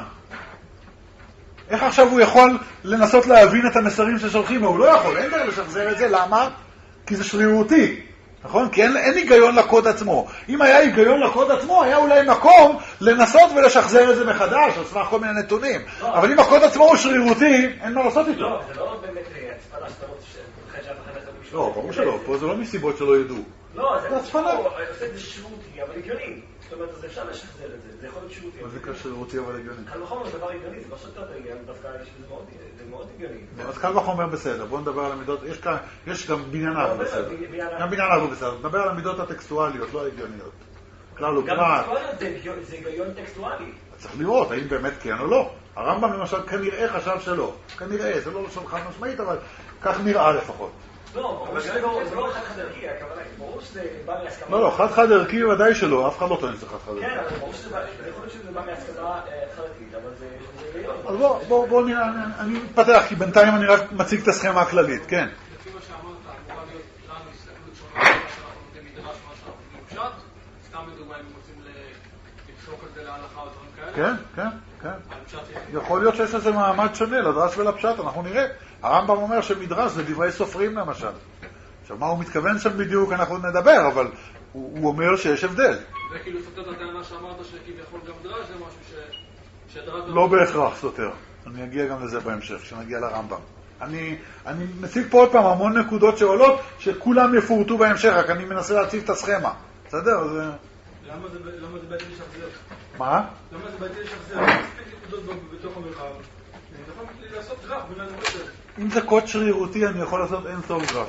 איך עכשיו הוא יכול לנסות להבין את המסרים ששולחים? הוא לא יכול, אין דרך לשחזר את זה, למה? כי זה שרירותי, נכון? כי אין, אין היגיון לקוד עצמו. אם היה היגיון לקוד עצמו, היה אולי מקום לנסות ולשחזר את זה מחדש, על סמך כל מיני נתונים. לא. אבל אם הקוד עצמו הוא שרירותי, אין מה לעשות איתו. לא, זה לא באמת הצפנה שאתה רוצה שאתה שאתה חדש למישהו. לא, ברור שלא, פה זה לא מסיבות שלא ידעו. לא, זה הצפנה. עושה את זה שרירותי, אבל הגיוני. זאת אומרת, אז אפשר לשחזר את זה, זה יכול להיות שרירותי. מה זה קל שרירותי אבל הגיוני? קל וחומר זה דבר הגיוני, זה לא שאתה הגיוני, דווקא זה מאוד הגיוני. אז קל וחומר בסדר, בואו נדבר על המידות, יש גם בניין אבו בסדר. גם בניין אבו בסדר, נדבר על המידות הטקסטואליות, לא הגיוניות. כלל ופרט. גם טקסטואליות זה היגיון טקסטואלי. צריך לראות, האם באמת כן או לא. הרמב"ם למשל כנראה חשב שלא. כנראה, זה לא לשון חד משמעית, אבל כך נראה לפחות. לא, אבל זה לא חד חד ערכי, הכוונה, ברור שזה בא מהסכמה. לא, לא, חד חד ערכי ודאי שלא, אף אחד לא טוען שזה חד חד ערכי. כן, אבל ברור שזה בא מהסכמה חדתית, אבל זה היגיון. אז בואו, בואו נראה, אני מתפתח, כי בינתיים אני רק מציג את הסכמה הכללית, כן. לפי מה שאמרת, אמורה להיות לנו הסתכלות שונה, מה שאנחנו נותנים מדרש, מה שאנחנו נותנים פשט, סתם בדוגמה אם רוצים לפסוק את זה להלכה או דברים כאלה. כן, כן, כן. יכול להיות שיש לזה מעמד שונה, לדרש ולפשט, אנחנו נראה. הרמב"ם אומר שמדרש זה דברי סופרים למשל. עכשיו, מה הוא מתכוון שם בדיוק אנחנו נדבר, אבל הוא, הוא אומר שיש הבדל. זה כאילו סותר את הטענה שאמרת שכביכול גם דרש זה משהו ש... שדרש... לא בהכרח סותר. אני אגיע גם לזה בהמשך, כשנגיע לרמב"ם. אני, אני מציג פה עוד פעם המון נקודות שעולות, שכולם יפורטו בהמשך, רק אני מנסה להציב את הסכמה. בסדר? זה... למה זה, למה זה בעצם לשחזר? מה? למה זה בעצם לשחזר? מספיק נקודות בתוך המרחב. אני יכול לעשות גרף בין הנקודות האלה. אם זה קוד שרירותי, אני יכול לעשות אין סוף גרף.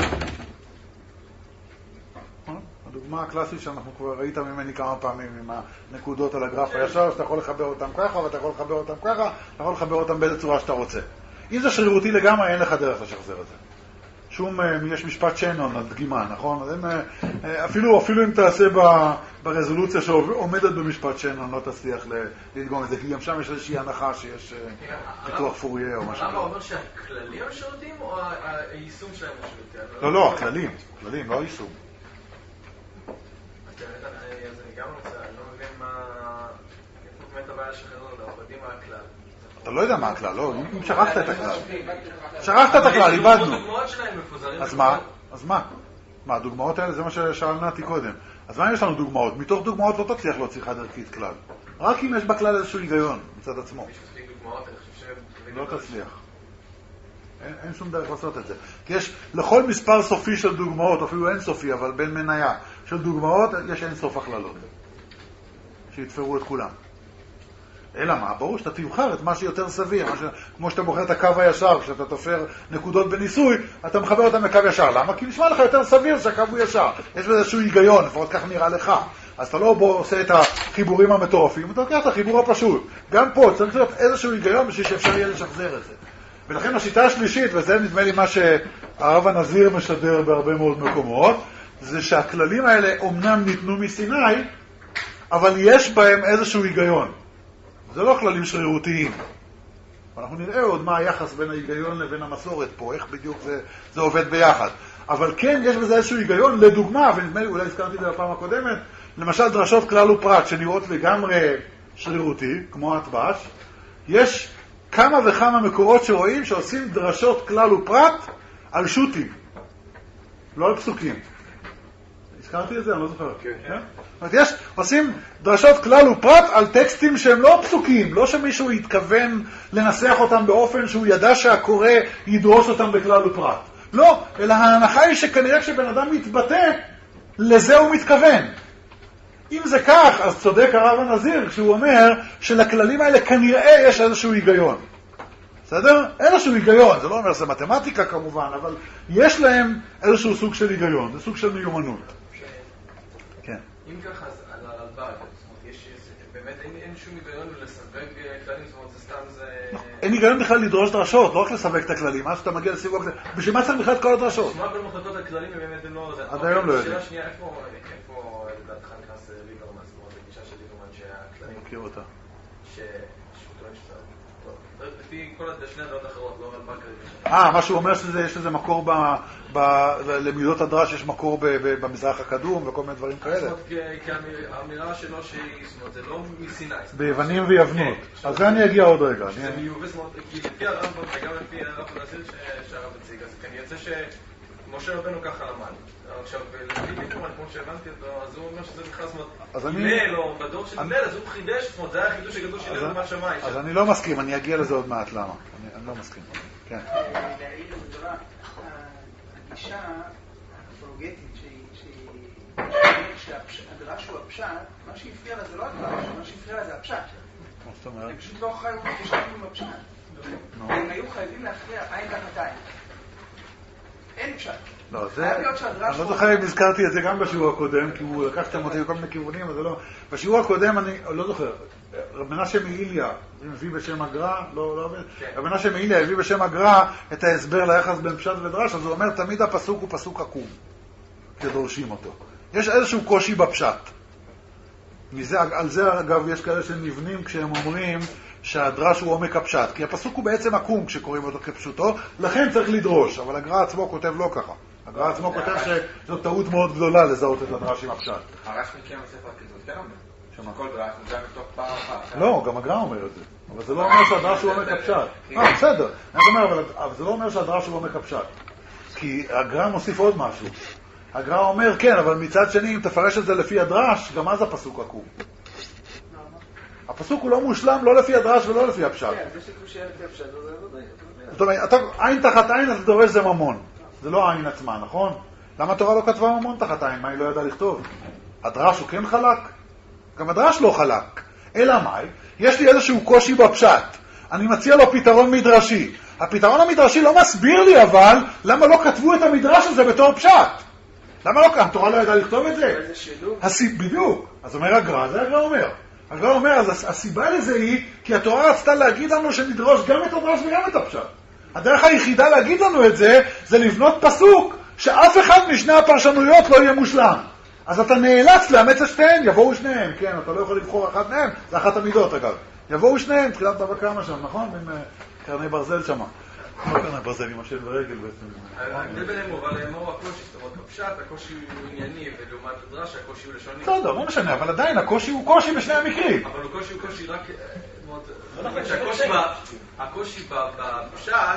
הדוגמה הקלאסית שאנחנו כבר ראית ממני כמה פעמים עם הנקודות על הגרף הישר, שאתה יכול לחבר אותם ככה, ואתה יכול לחבר אותם ככה, אתה יכול לחבר אותם באיזה צורה שאתה רוצה. אם זה שרירותי לגמרי, אין לך דרך לשחזר את זה. שום, יש משפט שנון על דגימה, נכון? אפילו, אפילו אם תעשה ברזולוציה שעומדת במשפט שנון, לא תצליח לדגום את זה, כי גם שם יש איזושהי הנחה שיש פיתוח פוריה או משהו. למה אומר שהכללים משרתים או היישום שלהם משרתים? לא, לא, הכללים, הכללים, לא היישום. אז אני גם רוצה, אני לא מבין מה... איפה באמת הבעיה שחררו, אנחנו יודעים מה הכלל. אתה לא יודע מה הכלל, לא? אם שכחת את הכלל. שכחת את הכלל, איבדנו. אז מה? אז מה? מה, הדוגמאות האלה זה מה ששאלנתי קודם. אז מה יש לנו דוגמאות? מתוך דוגמאות לא תצליח להוציא חד ערכית כלל. רק אם יש בכלל איזשהו היגיון מצד עצמו. יש מספיק דוגמאות, אני חושב ש... לא תצליח. אין, אין שום דרך לעשות את זה. כי יש לכל מספר סופי של דוגמאות, אפילו אין סופי, אבל בין מניה של דוגמאות, יש אין סוף הכללות. שיתפרו את כולם. אלא מה? ברור שאתה תבחר את מה שיותר סביר. מה ש... כמו שאתה בוחר את הקו הישר, כשאתה תופר נקודות בניסוי, אתה מחבר אותם לקו ישר. למה? כי נשמע לך יותר סביר שהקו הוא ישר. יש בזה איזשהו היגיון, לפחות כך נראה לך. אז אתה לא בוא עושה את החיבורים המטורפים, אתה לוקח את החיבור הפשוט. גם פה צריך להיות איזשהו היגיון בשביל שאפשר יהיה לשחזר את זה. ולכן השיטה השלישית, וזה נדמה לי מה שהרב הנזיר משדר בהרבה מאוד מקומות, זה שהכללים האלה אומנם ניתנו מסיני, אבל יש בהם איזשהו היגיון. זה לא כללים שרירותיים. אנחנו נראה עוד מה היחס בין ההיגיון לבין המסורת פה, איך בדיוק זה, זה עובד ביחד. אבל כן, יש בזה איזשהו היגיון, לדוגמה, ונדמה לי, אולי הזכרתי את זה בפעם הקודמת, למשל דרשות כלל ופרט, שנראות לגמרי שרירותי, כמו הדבש, יש כמה וכמה מקורות שרואים שעושים דרשות כלל ופרט על שוטים, לא על פסוקים. הזכרתי את זה? אני לא זוכר. כן. כן? זאת אומרת, יש, עושים דרשות כלל ופרט על טקסטים שהם לא פסוקים, לא שמישהו יתכוון לנסח אותם באופן שהוא ידע שהקורא ידרוש אותם בכלל ופרט. לא, אלא ההנחה היא שכנראה כשבן אדם מתבטא, לזה הוא מתכוון. אם זה כך, אז צודק הרב הנזיר כשהוא אומר שלכללים האלה כנראה יש איזשהו היגיון. בסדר? איזשהו היגיון, זה לא אומר שזה מתמטיקה כמובן, אבל יש להם איזשהו סוג של היגיון, זה סוג של מיומנות. כן. אם ככה, אז על הרלב"ג, יש באמת אין שום היגיון לסווג כללים, זאת אומרת, זה סתם זה... אין היגיון בכלל לדרוש דרשות, לא רק לסווג את הכללים, אז שאתה מגיע לסיווג כללים. בשביל מה צריך בכלל את כל הדרשות? שמע כל מחלטות הכללים, באמת הם לא... עד היום לא יודעים. שאלה שנייה, איפה לדעתך נכנס ליברמן, זאת אומרת, הגישה של ליברמן שהכללים... מכיר אותה. לפי כל שני הדעות האחרות, לא רלב"ג כזה. אה, מה שהוא אומר שיש לזה מקור למידות הדרש, יש מקור במזרח הקדום וכל מיני דברים כאלה. זאת אומרת, כי האמירה שלו שהיא, זאת אומרת, זה לא מסיני. ביוונים ויבנות. אז זה אני אגיע עוד רגע. זה מיובא, זאת אומרת, כי לפי הרמב"ם וגם לפי הרב הנזיר שהרב הציג, אז אני יוצא שמשה רבנו ככה למד. עכשיו, לפי ליברמן, כמו שהבנתי אותו, אז הוא אומר שזה בכלל, זאת אומרת, גימל או בדור של גימל, אז הוא חידש, זאת אומרת, זה היה החידוש הגדול של ליברמן מהשמיים. אז אני לא מסכים, אני אגיע לזה עוד מעט, למה? אני לא מסכים. כן. להעיד לדברה, הגישה הפרוגטית שהדרש הוא הפשט, מה שהפריע לה זה לא הדרש, מה שהפריע לה זה הפשט. מה זאת אומרת? הם פשוט לא חיו בשלבים בפשט. הם היו חייבים להכריע עין תחת עין. אין פשט. לא, זה... אני לא זוכר אם הזכרתי את זה גם בשיעור הקודם, כי הוא לקחתם אותי בכל מיני כיוונים, אז זה לא... בשיעור הקודם אני לא זוכר. רב מנשה מאיליה, זה מביא בשם הגר"א, לא, לא... רב מנשה מאיליה הביא בשם הגר"א את ההסבר ליחס בין פשט ודרש, אז הוא אומר, תמיד הפסוק הוא פסוק עקום, כדורשים אותו. יש איזשהו קושי בפשט. מזה, על זה, אגב, יש כאלה שנבנים כשהם אומרים שהדרש הוא עומק הפשט, כי הפסוק הוא בעצם עקום כשקוראים אותו כפשוטו, לכן צריך לדרוש, אבל הגר"א עצמו כותב לא ככה. הגר"א עצמו כותב שזו טעות מאוד גדולה לזהות את הדרש עם הפשט. הרש מכיר בספר הכיתות, כן אומר? שכל דרש נמצא מתוך פעם אחת. לא, גם הגר"א אומר את זה. אבל זה לא אומר שהדרש הוא עומק הפשט. אה, בסדר. אני אומר, אבל זה לא אומר שהדרש הוא עומק הפשט. כי הגר"א מוסיף עוד משהו. הגר"א אומר, כן, אבל מצד שני, אם תפרש את זה לפי הדרש, גם אז הפסוק עקום. הפסוק הוא לא מושלם, לא לפי הדרש ולא לפי הפשט. כן, זה שקושי לפי הפשט, זה לא די. זאת אומרת, עין תחת עין, אז דורש זה ממון. זה לא העין עצמה, נכון? למה התורה לא כתבה ממון תחת עין? מה היא לא ידעה לכתוב? הדרש הוא כן חלק? גם הדרש לא חלק. אלא מה? יש לי איזשהו קושי בפשט. אני מציע לו פתרון מדרשי. הפתרון המדרשי לא מסביר לי אבל למה לא כתבו את המדרש הזה בתור פשט. למה לא? התורה לא ידעה לכתוב את זה? בדיוק. אז אומר הגר"א, זה הגר"א אומר. הגר"א אומר, אז הסיבה לזה היא כי התורה רצתה להגיד לנו שנדרוש גם את הדרש וגם את הפשט. הדרך היחידה להגיד לנו את זה, זה לבנות פסוק שאף אחד משני הפרשנויות לא יהיה מושלם. אז אתה נאלץ לאמץ את שתיהן, יבואו שניהם, כן, אתה לא יכול לבחור אחת מהם, זה אחת המידות אגב. יבואו שניהם, תחילת בבא קמא שם, נכון? עם קרני ברזל שם. לא קרני ברזל, עם השם ורגל בעצם. זה ביניהם, אבל מהו הקושי? זאת אומרת, הפשט, הקושי הוא ענייני, ולעומת הדרש, הקושי הוא לשוני. בסדר, לא משנה, אבל עדיין הקושי הוא קושי בשני המקרים. אבל הקושי הוא קושי רק... הקושי בפשט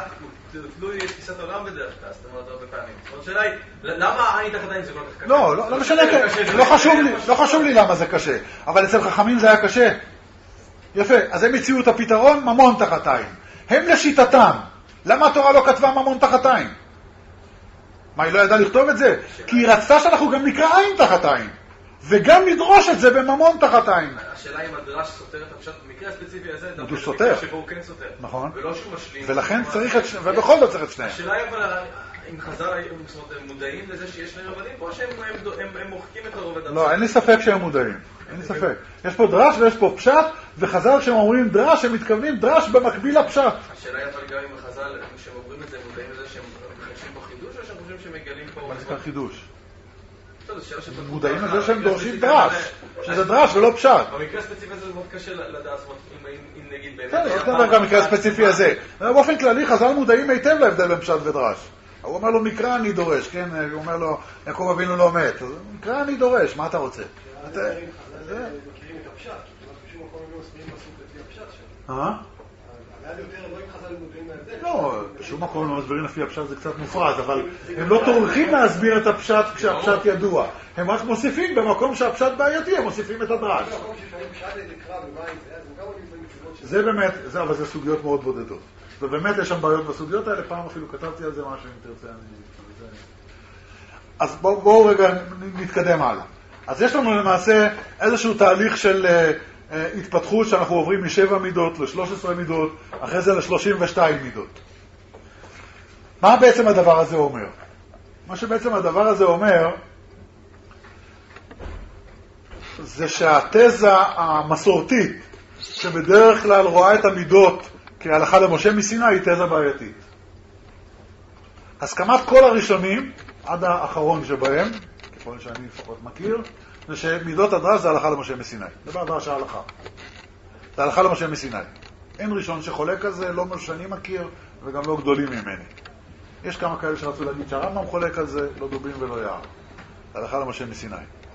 תלוי תפיסת עולם בדרך כלל, זאת אומרת הרבה פעמים. זאת אומרת, שאלה היא, למה עין תחת עין זה כל כך קשה? לא, לא משנה, לא חשוב לי, לא חשוב לי למה זה קשה, אבל אצל חכמים זה היה קשה. יפה, אז הם הציעו את הפתרון, ממון תחת עין. הם לשיטתם. למה התורה לא כתבה ממון תחת עין? מה, היא לא ידעה לכתוב את זה? כי היא רצתה שאנחנו גם נקרא עין תחת עין, וגם נדרוש את זה בממון תחת עין. השאלה אם הדרש סותר את הפשט במקרה הספציפי הזה, הוא סותר. שבו הוא כן סותר. נכון. ולא שהוא משלים. ולכן צריך את שניהם, ובכל זאת צריך את שניהם. השאלה היא אבל, אם חז"ל מודעים לזה שיש שני רבדים, או שהם מוחקים את הרובד הזה? לא, אין לי ספק שהם מודעים. אין לי ספק. יש פה דרש ויש פה פשט, וחז"ל כשהם אומרים דרש, הם מתכוונים דרש במקביל לפשט. השאלה היא אבל גם אם החז"ל, כשהם אומרים את זה, מודעים לזה שהם מחדשים פה חידוש, או שהם חושבים שהם מגלים פה... מה נזכר חידוש? מודעים לזה שהם דורשים דרש, שזה דרש ולא פשט. במקרה הספציפי הזה זה מאוד קשה לדעת, אם נגיד באמת... כן, לא תדבר גם במקרה הספציפי הזה. באופן כללי חז"ל מודעים היטב להבדל בין פשט ודרש. הוא אומר לו, מקרא אני דורש, כן? הוא אומר לו, יעקב אבינו לא מת. מקרא אני דורש, מה אתה רוצה? מכירים את הפשט, בשום מקום הם לא מסבירים פסוק לפי הפשט שלו. אה? עדיין יותר לא עם חז"ל מודעים להבדל. לא, בשום מקום לא מסבירים לפי הפשט, זה קצת מופרז, אבל הם לא טורחים להסביר את הפשט כשהפשט ידוע. הם רק מוסיפים במקום שהפשט בעייתי, הם מוסיפים את הדרש. במקום ששמים פשט לקרא במים, זה גם עוד לפעמים מצוות של... זה באמת, זה, אבל זה סוגיות מאוד בודדות. ובאמת יש שם בעיות בסוגיות האלה, פעם אפילו כתבתי על זה משהו, אם תרצה, אני... אז בואו בוא רגע נתקדם הלאה. אז יש לנו למעשה איזשהו תהליך של uh, uh, התפתחות שאנחנו עוברים משבע מידות ל-שלוש עשרה מידות, אחרי זה ל-שלושים ושתיים מידות. מה בעצם הדבר הזה אומר? מה שבעצם הדבר הזה אומר, זה שהתזה המסורתית, שבדרך כלל רואה את המידות כהלכה למשה מסיני, היא תזה בעייתית. הסכמת כל הראשונים, עד האחרון שבהם, ככל שאני לפחות מכיר, זה שמידות הדרש זה הלכה למשה מסיני. זה בהדרש ההלכה. זה הלכה למשה מסיני. אין ראשון שחולק על זה, לא שאני מכיר, וגם לא גדולים ממני. יש כמה כאלה שרצו להגיד שהרמב"ם חולק על זה, לא דובים ולא יער. זה הלכה למשה מסיני.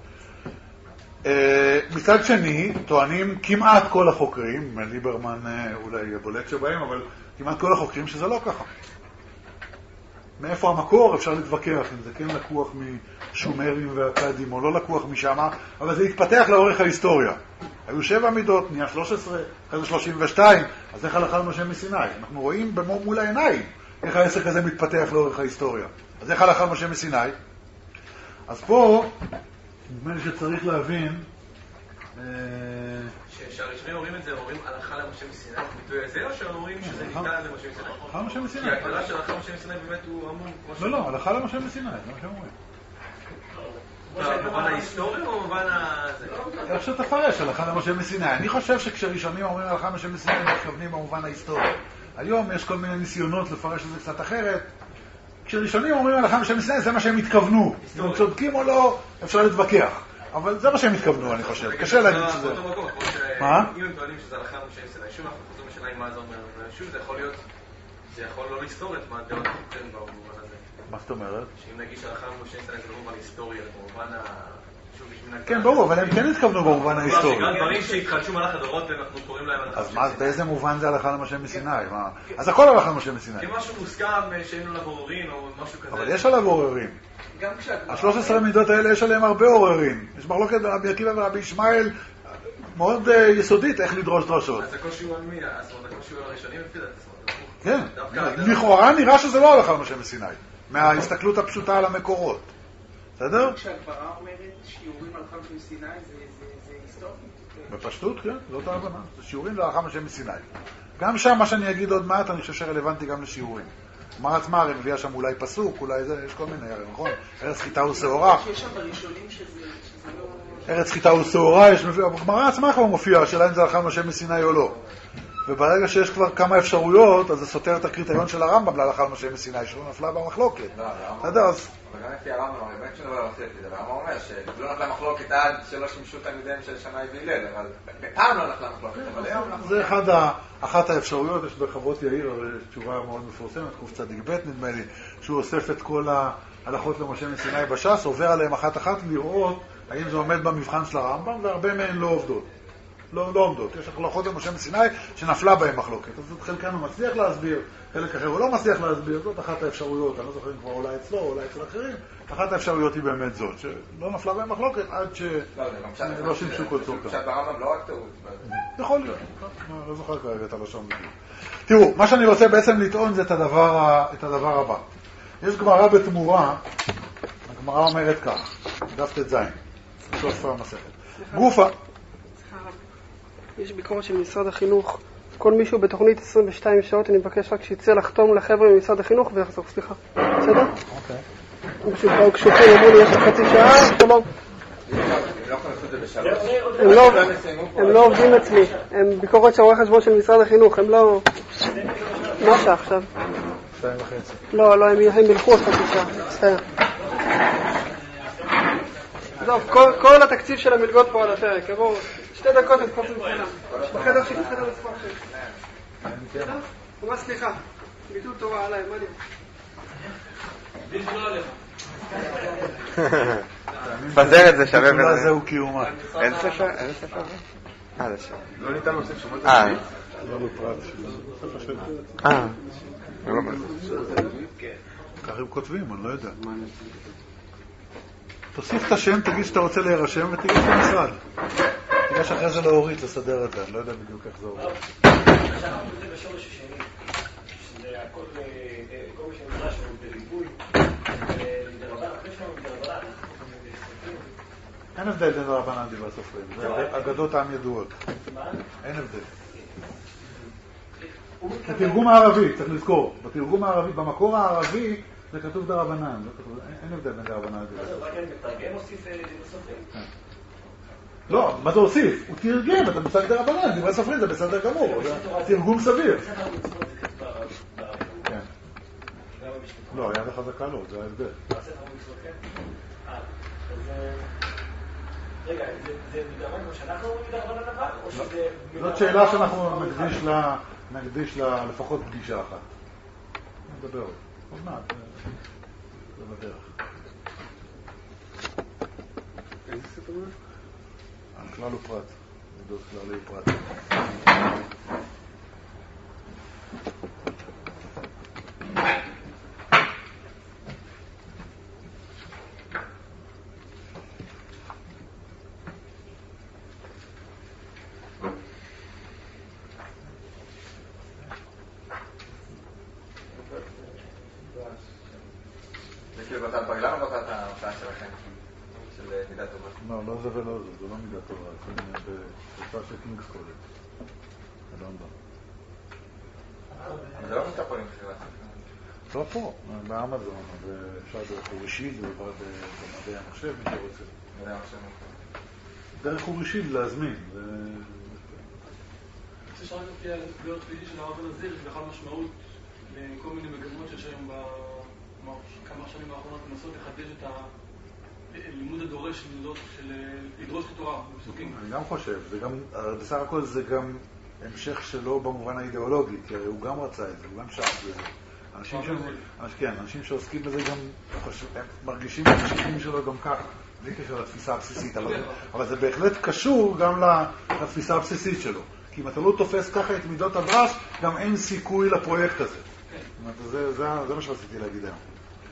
מצד שני, טוענים כמעט כל החוקרים, ליברמן אולי בולט שבהם, אבל כמעט כל החוקרים שזה לא ככה. מאיפה המקור? אפשר להתווכח אם זה כן לקוח משומרים והקדים או לא לקוח משם, אבל זה התפתח לאורך ההיסטוריה. היו שבע מידות, נהיה שלוש עשרה, אחרי זה שלושים ושתיים, אז איך הלכה למשה מסיני? אנחנו רואים מול העיניים איך העסק הזה מתפתח לאורך ההיסטוריה. אז איך הלכה למשה מסיני? אז פה, נדמה לי שצריך להבין... שהראשונים אומרים את זה, אומרים הלכה למשה מסיני, ביטוי הזה, או שאומרים שזה ניתן למשה מסיני? הלכה למשה מסיני. כי ההגדרה של הלכה למשה מסיני באמת הוא עמום. לא, לא, הלכה למשה מסיני, זה מה שאומרים. במובן ההיסטורי או במובן ה... איך שתפרש הלכה למשה מסיני? אני חושב שכשראשונים אומרים הלכה למשה מסיני, הם מתכוונים במובן ההיסטורי. היום יש כל מיני ניסיונות לפרש את זה קצת אחרת. כשראשונים אומרים הלכה למשה מסיני, זה מה שהם התכוונו. אם הם צודקים או לא, אפשר להתווכח. אבל זה מה שהם התכוונו, אני חושב. קשה להגיד שזה... מה? אם הם טוענים שזה הלכה למשה מסיני, שוב אנחנו חוזרים לשאלה עם מה זה אומר. שוב זה יכול להיות, זה יכול לא לסתור את מה הדעות כן במובן הזה. מה זאת אומרת? שאם נגיד שהלכה למשה מסיני זה לא במובן היסטוריה, במובן ה... כן, ברור, אבל הם כן התכוונו במובן ההיסטורי. גם דברים שהתחדשו מהלך הדורות ואנחנו קוראים להם... אז מה, באיזה מובן זה הלכה למשה מסיני? אז הכל הלכה למשה מסיני. כמשהו מוסכם שאין עליו עוררין או משהו כזה. אבל יש עליו עוררין. ה-שלוש עשרה מידות האלה יש עליהם הרבה עוררין. יש מחלוקת רבי עקיבא ורבי ישמעאל מאוד יסודית איך לדרוש דרשות. אז הקושי הוא על מי? זאת אומרת, הקושי הוא על הראשונים לפי דעתי. כן, לכאורה נראה שזה לא הלכה למשה מסיני. מההסתכלות הפשוטה על המקורות. בסדר? כשהגמרא אומרת שיעורים על הלכה למשה מסיני זה היסטורי? בפשטות, כן, זאת ההבנה. זה שיעורים להלכה למשה מסיני. גם שם, מה שאני אגיד עוד מעט, אני חושב שרלוונטי גם לשיעורים. גמרא עצמה הרי מביאה שם אולי פסוק, אולי זה, יש כל מיני, נכון? ארץ חיטה ושעורה. יש שם בראשונים שזה לא... ארץ חיטה ושעורה, יש מביאה, גמרא עצמה כבר מופיעה, השאלה אם זה הלכה למשה מסיני או לא. וברגע שיש כבר כמה אפשרויות, אז זה סותר את הקריטריון של הרמב"ם להלכה למשה מסיני, שלא נפלה במחלוקת. בסדר, אז... אבל גם לפי הרמב"ם, הרי באמת שום דבר לא עושה את זה, והרמב"ם אומר שלא נפלה מחלוקת עד שלא שימשו תלמידיהם של שנאי והלל, אבל פעם לא נפלה מחלוקת, אבל היום אנחנו... זה אחת האפשרויות, יש בחברות יאיר, הרי תשובה מאוד מפורסמת, קצ"ב נדמה לי, שהוא אוסף את כל ההלכות למשה מסיני בש"ס, עובר עליהם אחת אחת לראות האם זה עומד במבחן של הרמב"ם, והרבה מהן לא עובדות. לא, לא עומדות. יש הלכות למשה מסיני שנפלה בהם מחלוקת. אז את חלקן הוא מצליח להסביר, חלק אחר הוא לא מצליח להסביר. זאת אחת האפשרויות, אני לא זוכר אם כבר אולי אצלו, אולי אצל אחרים. אחת האפשרויות היא באמת זאת, שלא נפלה בהם מחלוקת עד שלא שימשו כל צורכם. פשט ברמב"ם לא רק טעות. יכול להיות, לא זוכר כרגע את הלשון בדיוק. תראו, מה שאני רוצה בעצם לטעון זה את הדבר, את הדבר הבא. יש גמרא בתמורה, הגמרא אומרת כך, דף ט"ז, בסוף המסכת. גופה. יש ביקורת של משרד החינוך. כל מישהו בתוכנית עשרים ושתיים שעות, אני מבקש רק שיצא לחתום לחבר'ה ממשרד החינוך ויחזור, סליחה. בסדר? אוקיי. פשוט באו קשוחים, אמרו לי, יש לך חצי שעה, שלום. הם לא עובדים אצלי, הם ביקורת של רואה חשבון של משרד החינוך, הם לא... מה שעה עכשיו? שתיים וחצי. לא, לא, הם ילכו עוד חצי שעה, מצטער. טוב, כל התקציב של המלגות פה על הפרק, יבואו שתי דקות את קופים כולם. בחדר שלי, בחדר לצפון אחר. ומה סליחה? ביטול תורה עליי, מה לי? ביטול עליך. פזר את זה שווה ביטול הזה הוא קיומה. אין ספר? אין ספר? אה, זה שם. לא ניתן להוסיף שמות. אה. לא בפרט. אה. כך הם כותבים, אני לא יודע. תוסיף את השם, תגיד שאתה רוצה להירשם ותיגש למשרד. תיגש אחרי זה להוריד, לסדר את זה, אני לא יודע בדיוק איך זה עובד. עכשיו אנחנו זה בשורש השני, שזה הכל, כל מי שנדרש הוא בריבוי, לדרבן, אחרי שלנו בדרבן, אין הבדל בין רבנן דברי סופרים, אגדות עם ידועות. אין הבדל. בתרגום הערבי, צריך לזכור, בתרגום הערבי, במקור הערבי, זה כתוב דרבנן, אין הבדל בין דרבנן דברי סופרים. רק אני מתרגם מוסיף דברי סופרים? לא, מה זה הוסיף? הוא תרגם את המושג דרבנן, דברי סופרים זה בסדר גמור, זה תרגום סביר. כן. לא, היד החזקה לא, זה ההבדל. רגע, זה מדרבנן כמו שאנחנו אומרים מדרבנן הבא? או שזה... זאת שאלה שאנחנו נקדיש לה, נקדיש לה לפחות פגישה אחת. נדבר עוד. עוד מעט. זה בדרך. איזה ספר מה? הכלל ופרט. מידות כללי ופרט. לא, לא זה ולא זה, זה לא מידה טובה, זה בתקופה של קינגס קולג' בלונדון. זה לא נמצא פה עם בחירת. לא פה, באמזון, ואפשר דרך אורישיד, במדעי המחשב, מי שרוצה. מדעי המחשב. דרך אורישיד להזמין. אני רוצה שרק לפי הלסביות שלי של הרב הנזיר, יש בכלל משמעות לכל מיני מגמות שיש היום בכמה שנים האחרונות לנסות לחדש את ה... לימוד הדורש, לימודות של לדרוש כתורה בפסוקים. אני גם חושב, זה גם, בסך הכל זה גם המשך שלו במובן האידיאולוגי, כי הוא גם רצה את זה, הוא גם שעה בזה. אנשים, ש... כן, אנשים שעוסקים בזה גם חושב, הם מרגישים את השקיעים שלו גם ככה, בלי קשר לתפיסה הבסיסית, אבל, אבל זה בהחלט קשור גם לתפיסה הבסיסית שלו. כי אם אתה לא תופס ככה את מידות הדרש, גם אין סיכוי לפרויקט הזה. זה, זה, זה מה שרציתי להגיד היום.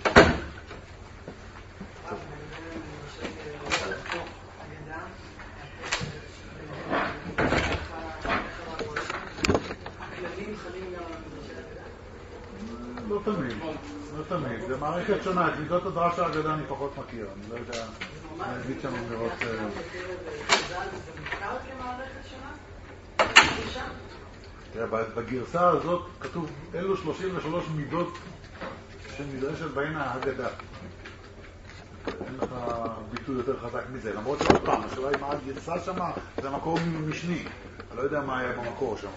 לא תמיד, לא תמיד. זה מערכת שונה. את מידות הדרש האגדה אני פחות מכיר. אני לא יודע, אני אגיד שם אמירות... זה מוכר כמערכת שונה? בגרסה הזאת כתוב אלו שלושים ושלוש מידות שנדרשת בהן האגדה. אין לך ביטוי יותר חזק מזה. למרות שעוד פעם, השאלה היא מה הגרסה שמה, זה מקור משני. אני לא יודע מה היה במקור שמה.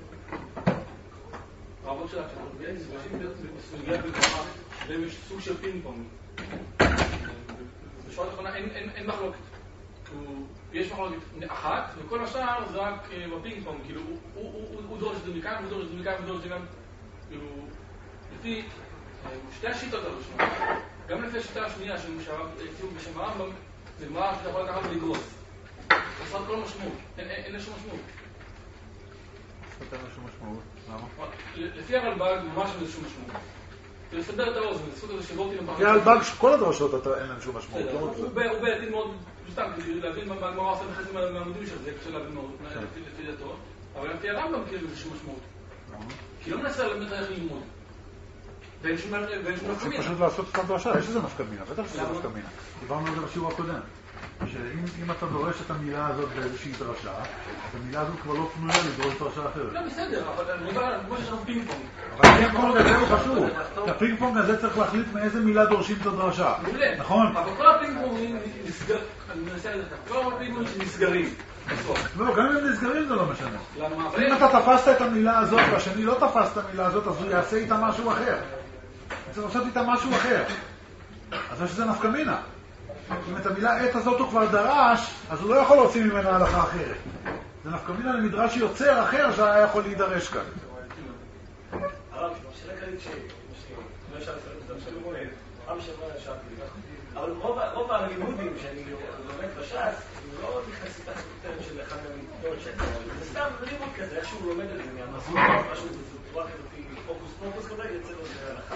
הרבות שלה, כשאנחנו נפגשים בסוגיה בגמרא, שבהם יש סוג של פינג פונג. בשורה התחתונה אין מחלוקת. יש מחלוקת אחת, וכל השאר זה רק בפינג פונג. כאילו, הוא דורש את זה מכאן, הוא דורש את זה מכאן, הוא דורש את זה גם... כאילו, לפי שתי השיטות הראשונות, גם לפי השיטה השנייה שהציעו בשם הרמב"ם, זה גמרא שאתה יכול לקחת ולגרוס. חסרת כל משמעות, אין לה שום משמעות. אין לה שום משמעות, למה? לפי הרלב"ג ממש אין לה שום משמעות. לסדר את האוזן, לזכות הזה שבורתי למפרט. לפי הרלב"ג כל הדרשות אין להם שום משמעות. הוא בעייתי מאוד, סתם, כדי להבין מה הגמרא עושה בחצי מהעמודים של זה, קשה להבין מאוד, לפי דעתו. אבל לפי הרמב"ם כאילו זה שום משמעות. כי לא מנסה ללמד איך ללמוד. ואין שום נפקמינה. פשוט לעשות את הדרשה, יש איזה נפקמינה, בטח שזה נפקמינה. דיברנו על זה בשיעור הקודם. שאם אתה דורש את המילה הזאת באיזושהי דרשה, אז המילה הזאת כבר לא פנויה לדרוש דרשה אחרת. לא, בסדר, אבל אני אומר, כמו שיש לנו פינג פונג. אבל הפינג פונג הזה הוא חשוב. את הפינג פונג הזה צריך להחליט מאיזה מילה דורשים את הדרשה. נכון? אבל כל הפינג פונגים נסגרים, אני מנסה לדעת, כל הפינג פונגים נסגרים. לא, גם אם הם נסגרים זה לא משנה. למה? אם אתה תפסת את המילה הזאת והשני לא תפס את המילה הזאת, אז הוא יעשה איתה משהו אחר. הוא צריך לעשות איתה משהו אחר. אז יש שזה נפקמינה. אם את המילה עת הזאת הוא כבר דרש, אז הוא לא יכול להוציא ממנה הלכה אחרת. זה נפקמינה למדרש יוצר אחר שהיה יכול להידרש כאן. הרב, שאלה כללית שלא אפשר לפרט את זה, עכשיו הוא אומר, פעם שעברה ישבתי, אבל רוב הלימודים שאני לומד בש"ס, הוא לא נכנס איתך כותרת של אחד מהמידות שלנו, זה סתם לימוד כזה, איך שהוא לומד את זה מהמסורת, משהו בצורה כזאת, פוקוס פוקוס כזה, יצא לו זה הלכה.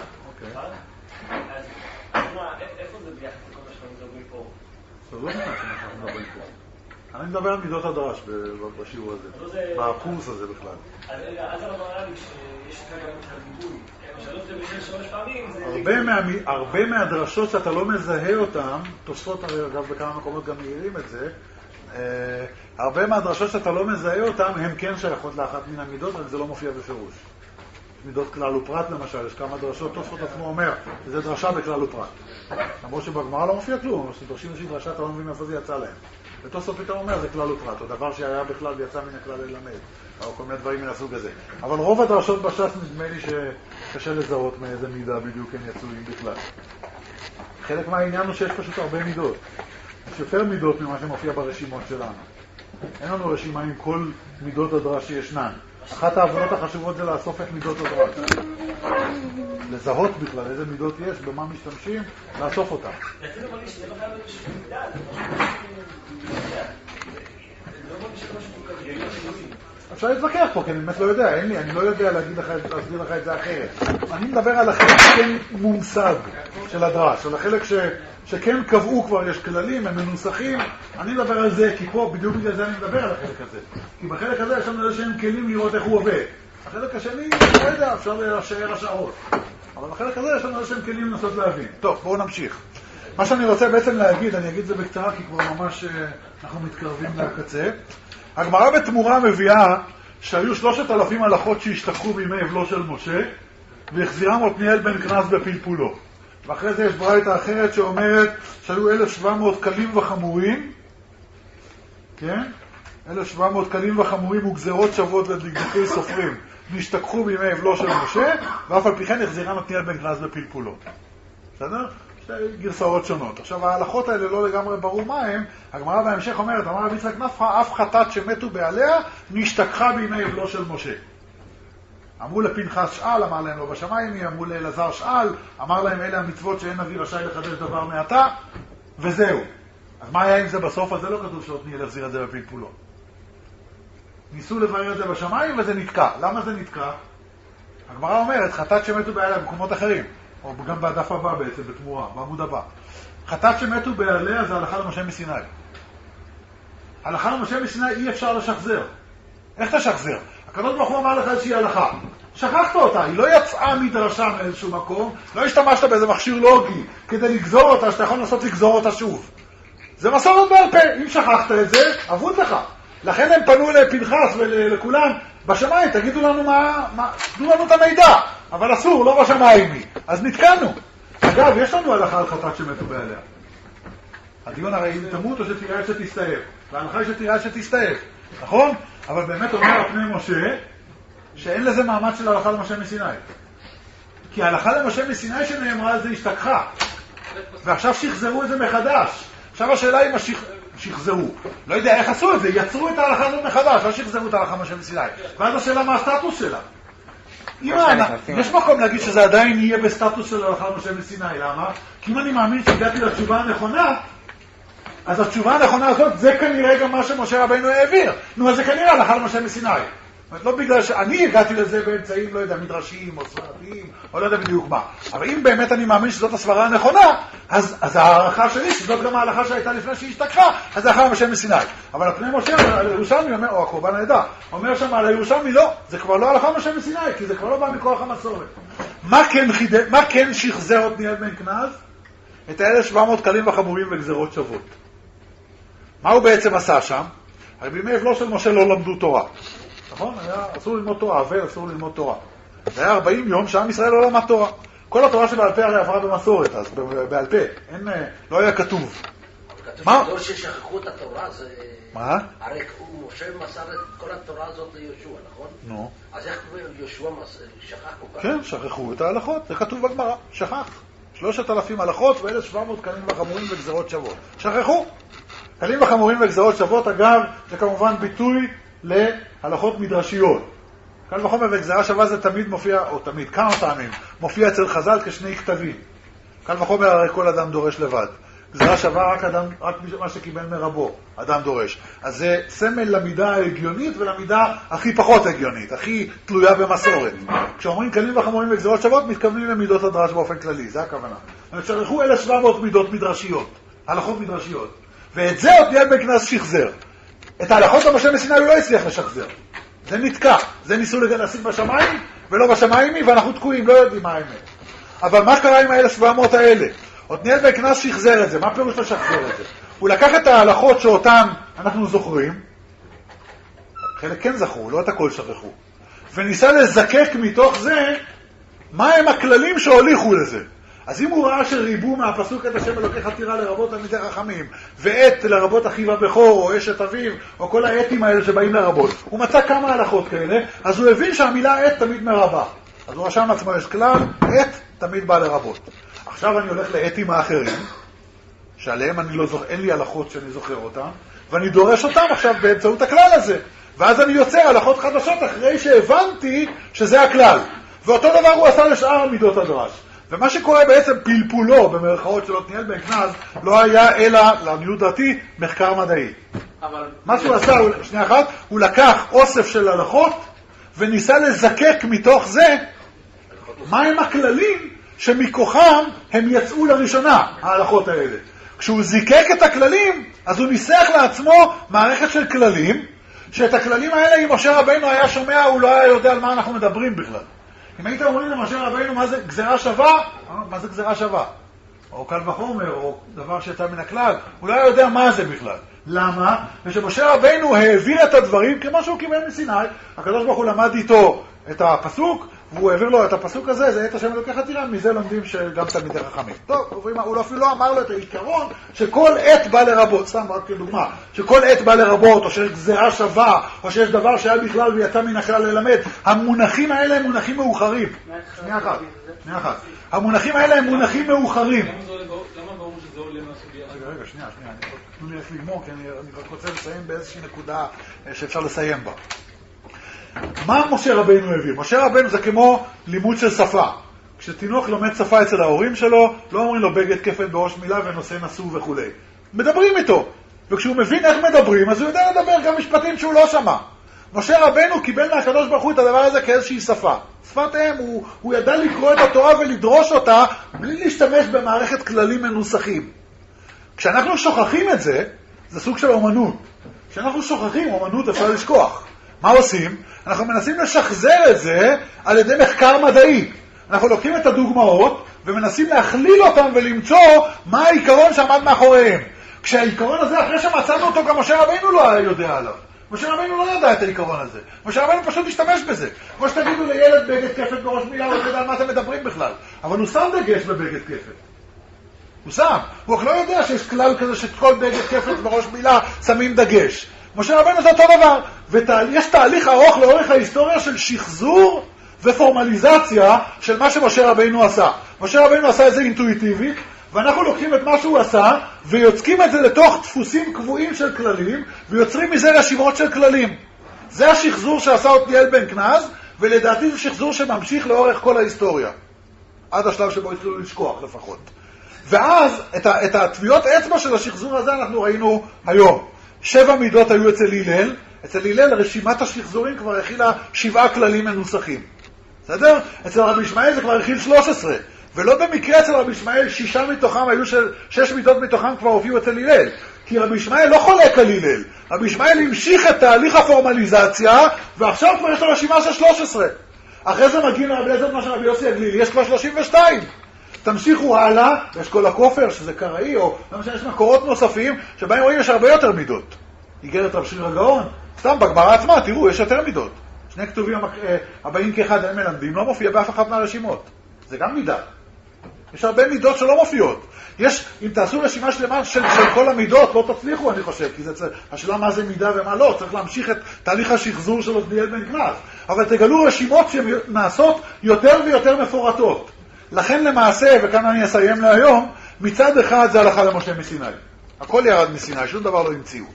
אז מה, איפה זה ביחד לכל מה שאנחנו מדברים פה? זה לא נכנס מה שאנחנו מדברים פה. אני מדבר על מידות הדרש בשיעור הזה, בקורס הזה בכלל. אז רגע, אז הרב אמרה לי שיש כאן גם את הדיבוי. שלוש תמיד שלוש פעמים זה... הרבה מהדרשות שאתה לא מזהה אותן, תוספות אגב בכמה מקומות גם מעירים את זה, הרבה מהדרשות שאתה לא מזהה אותן, הן כן שייכות לאחת מן המידות, רק זה לא מופיע בפירוש. מידות כלל ופרט למשל, יש כמה דרשות, תוספות עצמו אומר, זה דרשה בכלל ופרט. למרות שבגמרא לא מופיע כלום, שדורשים איזושהי דרשה, אתה לא מבין מאיפה זה יצא להם. ותוספות פתאום אומר, זה כלל ופרט, או דבר שהיה בכלל ויצא מן הכלל ללמד, או כל מיני דברים מן הסוג הזה. אבל רוב הדרשות בש"ס נדמה לי שקשה לזהות מאיזה מידה בדיוק הם יצאו אם בכלל. חלק מהעניין הוא שיש פשוט הרבה מידות. יש יותר מידות ממה שמופיע ברשימות שלנו. אין לנו רשימה עם כל מידות הדרש שישנן. אחת העבודות החשובות זה לאסוף את מידות הדרש. לזהות בכלל איזה מידות יש, במה משתמשים, לאסוף אותם. יצאנו מרגיש שזה לא חייב איזושהי מידה, זה לא מרגיש שזה משהו כזה. אפשר להתווכח פה, כי אני באמת לא יודע, אין לי, אני לא יודע להגיד לך, להסביר לך את זה אחרת. אני מדבר על החלק שכן מומסד של הדרש, על החלק ש, שכן קבעו כבר, יש כללים, הם מנוסחים, אני מדבר על זה, כי פה בדיוק בגלל זה אני מדבר על החלק הזה. כי בחלק הזה יש לנו איזשהם כלים לראות איך הוא עובד. החלק השני, לא יודע, אפשר להישאר השעות. אבל בחלק הזה יש לנו איזשהם כלים לנסות להבין. טוב, בואו נמשיך. מה שאני רוצה בעצם להגיד, אני אגיד זה בקצרה, כי כבר ממש אנחנו מתקרבים לקצה. הגמרא בתמורה מביאה שהיו שלושת אלפים הלכות שהשתכחו בימי אבלו של משה, והחזירם עתניאל בן כנס בפלפולו. ואחרי זה יש ברייתא אחרת שאומרת שהיו אלף שבע מאות קלים וחמורים, כן? אלף שבע מאות קלים וחמורים וגזרות שוות לדקדוקי סופרים, נשתכחו בימי אבלו של משה, ואף על פי כן החזירם עתניאל בן כנס בפלפולו. בסדר? שתי גרסאות שונות. עכשיו, ההלכות האלה לא לגמרי ברור מה הם. הגמרא בהמשך אומרת, אמר רבי יצחק נפחא, אף חטאת שמתו בעליה, נשתכחה בימי אבלו של משה. אמרו לפנחס שאל, אמר להם לא בשמיים, אמרו לאלעזר שאל, אמר להם אלה המצוות שאין נביא רשאי לחדש דבר מעתה, וזהו. אז מה היה עם זה בסוף? אז זה לא כתוב שעתניאל החזיר את זה בפלפולו. ניסו לברר את זה בשמיים וזה נתקע. למה זה נתקע? הגמרא אומרת, חטאת שמתו בעליה במקומות אחרים. או גם בדף הבא בעצם, בתמורה, בעמוד הבא. חטאת שמתו בעליה זה הלכה למשה מסיני. הלכה למשה מסיני אי אפשר לשחזר. איך תשחזר? הקדוש ברוך הוא אמר לך איזושהי הלכה. שכחת אותה, היא לא יצאה מדרשה מאיזשהו מקום, לא השתמשת באיזה מכשיר לוגי כדי לגזור אותה, שאתה יכול לנסות לגזור אותה שוב. זה מסורת בעל פה, אם שכחת את זה, אבוד לך. לכן הם פנו לפנחס ולכולם, בשמיים, תגידו לנו מה, מה, תנו לנו את המידע, אבל אסור, לא בשמיים מי. אז נתקענו. אגב, יש לנו הלכה על חטאת שמתו בעליה. הדיון הרי אם תמות או שתראה שתסתאב. וההלכה היא שתראה שתסתאב, נכון? אבל באמת אומר על פני משה, שאין לזה מעמד של הלכה למשה מסיני. כי ההלכה למשה מסיני שנאמרה על זה השתכחה. ועכשיו שחזרו את זה מחדש. עכשיו השאלה היא מה שח... שחזרו. לא יודע איך עשו את זה, יצרו את ההלכה הזאת מחדש, לא שחזרו את ההלכה למשה מסיני. ואז השאלה מה הסטטוס שלה. יש מקום להגיד שזה עדיין יהיה בסטטוס של הלכה למשה מסיני, למה? כי אם אני מאמין שהגעתי לתשובה הנכונה, אז התשובה הנכונה הזאת, זה כנראה גם מה שמשה רבינו העביר. נו, אז זה כנראה הלכה למשה מסיני. זאת אומרת, לא בגלל שאני הגעתי לזה באמצעים, לא יודע, מדרשיים או ספרדיים, או לא יודע בדיוק מה. אבל אם באמת אני מאמין שזאת הסברה הנכונה, אז, אז הערכה שלי, שזאת גם ההלכה שהייתה לפני שהיא השתכחה, אז זה הלכה למשה מסיני. אבל הפני משה, על הירושלמי, אומר, או הקורבן העדה, אומר שם על הירושלמי, לא, זה כבר לא הלכה למשה מסיני, כי זה כבר לא בא מכוח המסורת. מה כן, חיד... מה כן שחזר עתניאל בן כנז? את ה-אלף שבע מאות קלים וחמורים וגזרות שוות. מה הוא בעצם עשה שם? הרי בימי אבלו של משה לא למדו תורה. נכון? היה אסור ללמוד תורה, אבל אסור ללמוד תורה. זה היה ארבעים יום שעם ישראל לא למד תורה. כל התורה שבעל פה הרי עברה במסורת, אז בעל פה, אין, לא היה כתוב. כתוב מה? שדור ששכחו את התורה, זה... מה? הרי משה מסר את כל התורה הזאת ליהושע, נכון? נו. אז איך יהושע שכח כל כך? כן, שכחו את ההלכות, זה כתוב בגמרא, שכח. שלושת אלפים הלכות ואלף שבע מאות קלים וחמורים וגזרות שוות. שכחו. קלים וחמורים וגזרות שוות, אגב, זה כמובן ביטוי להלכות מדרשיות. קל וחומר וגזרה שווה זה תמיד מופיע, או תמיד, כמה פעמים, מופיע אצל חז"ל כשני כתבים. קל וחומר הרי כל אדם דורש לבד. גזרה שווה רק, אדם, רק מה שקיבל מרבו, אדם דורש. אז זה סמל למידה ההגיונית ולמידה הכי פחות הגיונית, הכי תלויה במסורת. כשאומרים קלים וחמורים וגזרות שוות, מתכוונים למידות הדרש באופן כללי, זה הכוונה. הם שכחו אלף שבע מאות מידות מדרשיות, הלכות מדרשיות. ואת זה עתניאל בן כנז שחזר. את ההלכות למשה מסיני הוא לא הצליח לשחזר. זה נתקע. זה ניסו להשיג בשמיים, ולא בשמיים, ואנחנו תקועים, לא יודעים מה האמת. אבל מה קרה עם ה-אלף שבע מאות האלה? עתניאל בן כנז שחזר את זה. מה פירוש לשחזר את זה? הוא לקח את ההלכות שאותן אנחנו זוכרים, חלק כן זכרו, לא את הכל שכחו, וניסה לזקק מתוך זה מה הם הכללים שהוליכו לזה. אז אם הוא ראה שריבו מהפסוק את השם אלוקי חתירה לרבות תלמידי חכמים, ועת לרבות אחיו הבכור או אשת אביו, או כל העתים האלה שבאים לרבות, הוא מצא כמה הלכות כאלה, אז הוא הבין שהמילה עת תמיד מרבה. אז הוא רשם לעצמו, יש כלל, עת תמיד בא לרבות. עכשיו אני הולך לעתים האחרים, שעליהם אני לא זוכר, אין לי הלכות שאני זוכר אותם, ואני דורש אותם עכשיו באמצעות הכלל הזה. ואז אני יוצר הלכות חדשות אחרי שהבנתי שזה הכלל. ואותו דבר הוא עשה לשאר מידות הדרש. ומה שקורה בעצם פלפולו במרכאות של עתניאל בן כנז לא היה אלא, לעניות דעתי, מחקר מדעי. אבל... מה שהוא עשה, הוא, שנייה אחת, הוא לקח אוסף של הלכות וניסה לזקק מתוך זה מהם הכללים שמכוחם הם יצאו לראשונה, ההלכות האלה. כשהוא זיקק את הכללים, אז הוא ניסח לעצמו מערכת של כללים, שאת הכללים האלה, אם משה רבינו היה שומע, הוא לא היה יודע על מה אנחנו מדברים בכלל. אם היית אומרים למשה רבינו מה זה גזרה שווה, מה זה גזרה שווה? או קל וחומר, או דבר שיצא מן הכלל, הוא לא יודע מה זה בכלל. למה? ושמשה רבינו העביר את הדברים כמו שהוא קיבל מסיני, הקדוש ברוך הוא למד איתו את הפסוק, והוא העביר לו את הפסוק הזה, זה עת השם אלוקי חתירה, מזה לומדים שגם תלמידי חכמים. טוב, עוברים, הוא אפילו לא אמר לו את העיקרון שכל עת בא לרבות, סתם רק כדוגמה, שכל עת בא לרבות, או שיש גזרה שווה, או שיש דבר שהיה בכלל ויצא מן הכלל ללמד. המונחים האלה הם מונחים מאוחרים. שנייה אחת, שנייה אחת. המונחים האלה הם מונחים מאוחרים. למה ברור שזה עולה מהסוגיה? רגע, רגע, שנייה, שנייה, תנו לי איך לגמור, כי אני רק רוצה לסיים באיזושהי נקודה שאפשר לסיים בה. מה משה רבינו הביא? משה רבינו זה כמו לימוד של שפה. כשתינוק לומד שפה אצל ההורים שלו, לא אומרים לו בגד כפל בראש מילה ונושא נשוא וכו'. מדברים איתו. וכשהוא מבין איך מדברים, אז הוא יודע לדבר גם משפטים שהוא לא שמע. משה רבינו קיבל מהקדוש ברוך הוא את הדבר הזה כאיזושהי שפה. שפת אם, הוא, הוא ידע לקרוא את התורה ולדרוש אותה בלי להשתמש במערכת כללים מנוסחים. כשאנחנו שוכחים את זה, זה סוג של אומנות. כשאנחנו שוכחים אומנות אפשר לשכוח. מה עושים? אנחנו מנסים לשחזר את זה על ידי מחקר מדעי. אנחנו לוקחים את הדוגמאות ומנסים להכליל אותם ולמצוא מה העיקרון שעמד מאחוריהם. כשהעיקרון הזה, אחרי שמצאנו אותו, גם משה רבינו לא היה יודע עליו. משה רבינו לא ידע את העיקרון הזה. משה רבינו פשוט השתמש בזה. כמו שתגידו לילד בגד כפת בראש מילה, הוא לא יודע על מה אתם מדברים בכלל. אבל הוא שם דגש בבגד כפת. הוא שם. הוא לא יודע שיש כלל כזה שכל בגד כפת בראש מילה שמים דגש. משה רבינו זה אותו דבר. ויש תהליך ארוך לאורך ההיסטוריה של שחזור ופורמליזציה של מה שמשה רבינו עשה. משה רבינו עשה את זה אינטואיטיבית, ואנחנו לוקחים את מה שהוא עשה, ויוצקים את זה לתוך דפוסים קבועים של כללים, ויוצרים מזה רשימות של כללים. זה השחזור שעשה עתניאל בן כנז, ולדעתי זה שחזור שממשיך לאורך כל ההיסטוריה. עד השלב שבו התחילו לשכוח לפחות. ואז את, ה, את הטביעות אצבע של השחזור הזה אנחנו ראינו היום. שבע מידות היו אצל הלל, אצל הלל רשימת השחזורים כבר הכילה שבעה כללים מנוסחים. בסדר? אצל רבי ישמעאל זה כבר הכיל שלוש עשרה, ולא במקרה אצל רבי ישמעאל שישה מתוכם היו של, שש מידות מתוכם כבר הופיעו אצל הלל. כי רבי ישמעאל לא חולק על הלל, רבי ישמעאל המשיך את תהליך הפורמליזציה, ועכשיו כבר יש לו רשימה של שלוש עשרה. אחרי זה מגיעים לרבי אליעזר מה של רבי יוסי הגלילי, יש כבר שלושים ושתיים. תמשיכו הלאה, יש כל הכופר שזה קראי, או למשל יש מקורות נוספים שבהם רואים יש הרבה יותר מידות. איגרת רב שריר הגאון, סתם בגמרא עצמה, תראו, יש יותר מידות. שני כתובים הבאים כאחד הם מלמדים, לא מופיע באף אחת מהרשימות. זה גם מידה. יש הרבה מידות שלא מופיעות. יש, אם תעשו רשימה שלמה של, של כל המידות, לא תצליחו, אני חושב, כי זה, השאלה מה זה מידה ומה לא, צריך להמשיך את תהליך השחזור של עתניאל בן כנז. אבל תגלו רשימות שנעשות יותר ויותר מפורטות. לכן למעשה, וכאן אני אסיים להיום, מצד אחד זה הלכה למשה מסיני. הכל ירד מסיני, שום דבר לא המציאו.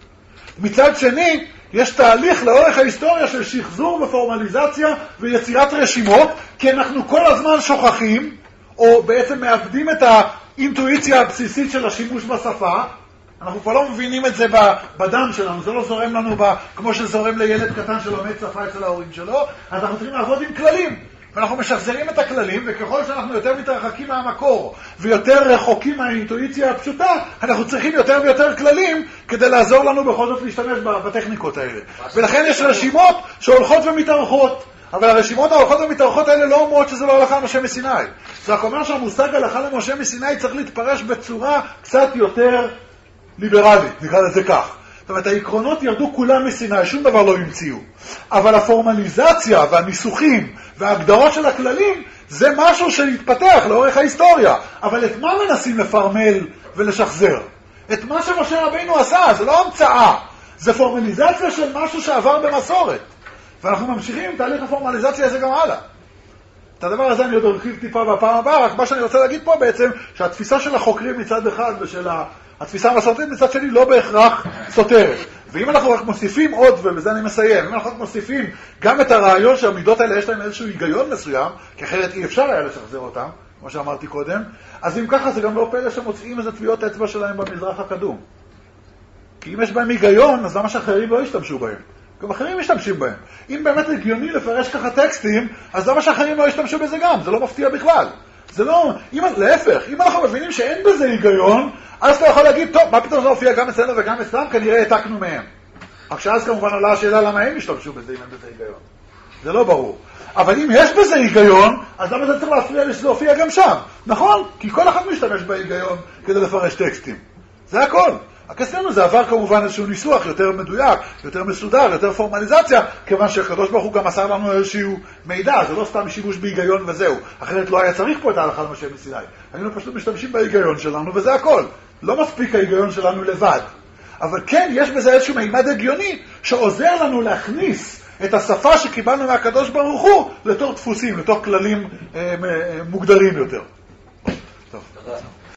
מצד שני, יש תהליך לאורך ההיסטוריה של שחזור ופורמליזציה ויצירת רשימות, כי אנחנו כל הזמן שוכחים, או בעצם מאבדים את האינטואיציה הבסיסית של השימוש בשפה. אנחנו כבר לא מבינים את זה בדם שלנו, זה לא זורם לנו ב, כמו שזורם לילד קטן שלומד שפה אצל ההורים שלו, אז אנחנו צריכים לעבוד עם כללים. ואנחנו משחזרים את הכללים, וככל שאנחנו יותר מתרחקים מהמקור ויותר רחוקים מהאינטואיציה הפשוטה, אנחנו צריכים יותר ויותר כללים כדי לעזור לנו בכל זאת להשתמש בטכניקות האלה. ולכן יש רשימות שהולכות ומתארכות. אבל הרשימות ההולכות ומתארכות האלה לא אומרות שזה לא הלכה למשה מסיני. זה רק אומר שהמושג הלכה למשה מסיני צריך להתפרש בצורה קצת יותר ליברלית, נקרא לזה כך. זאת אומרת, העקרונות ירדו כולם מסיני, שום דבר לא המציאו. אבל הפורמליזציה והניסוחים וההגדרות של הכללים, זה משהו שהתפתח לאורך ההיסטוריה. אבל את מה מנסים לפרמל ולשחזר? את מה שמשה רבינו עשה, זה לא המצאה. זה פורמליזציה של משהו שעבר במסורת. ואנחנו ממשיכים עם תהליך הפורמליזציה הזה גם הלאה. את הדבר הזה אני עוד ארחיב טיפה בפעם הבאה, רק מה שאני רוצה להגיד פה בעצם, שהתפיסה של החוקרים מצד אחד ושל התפיסה המסורתית מצד שני לא בהכרח סותרת. ואם אנחנו רק מוסיפים עוד, ובזה אני מסיים, אם אנחנו רק מוסיפים גם את הרעיון שהמידות האלה יש להם איזשהו היגיון מסוים, כי אחרת אי אפשר היה לשחזר אותם, כמו שאמרתי קודם, אז אם ככה זה גם לא פלא שמוצאים איזה טביעות אצבע שלהם במזרח הקדום. כי אם יש בהם היגיון, אז למה שאחרים לא ישתמשו בהם? גם אחרים משתמשים בהם. אם באמת הגיוני לפרש ככה טקסטים, אז למה שאחרים לא ישתמשו בזה גם? זה לא מפתיע בכלל. זה לא, אם, להפך, אם אנחנו מבינים שאין בזה היגיון, אז אתה יכול להגיד, טוב, מה פתאום זה הופיע גם אצלנו וגם אצלם? כנראה העתקנו מהם. רק שאז כמובן עולה השאלה למה הם ישתמשו בזה אם אין בזה היגיון. זה לא ברור. אבל אם יש בזה היגיון, אז למה זה צריך להפריע לי שזה הופיע גם שם? נכון? כי כל אחד משתמש בהיגיון כדי לפרש טקסטים. זה הכל. אצלנו זה עבר כמובן איזשהו ניסוח יותר מדויק, יותר מסודר, יותר פורמליזציה, כיוון שהקדוש ברוך הוא גם מסר לנו איזשהו מידע, זה לא סתם שימוש בהיגיון וזהו. אחרת לא היה צריך פה את ההלכה למשה מסיני. היינו פשוט משתמשים בהיגיון שלנו וזה הכל. לא מספיק ההיגיון שלנו לבד. אבל כן, יש בזה איזשהו מימד הגיוני שעוזר לנו להכניס את השפה שקיבלנו מהקדוש ברוך הוא לתוך דפוסים, לתוך כללים אה, אה, מוגדרים יותר.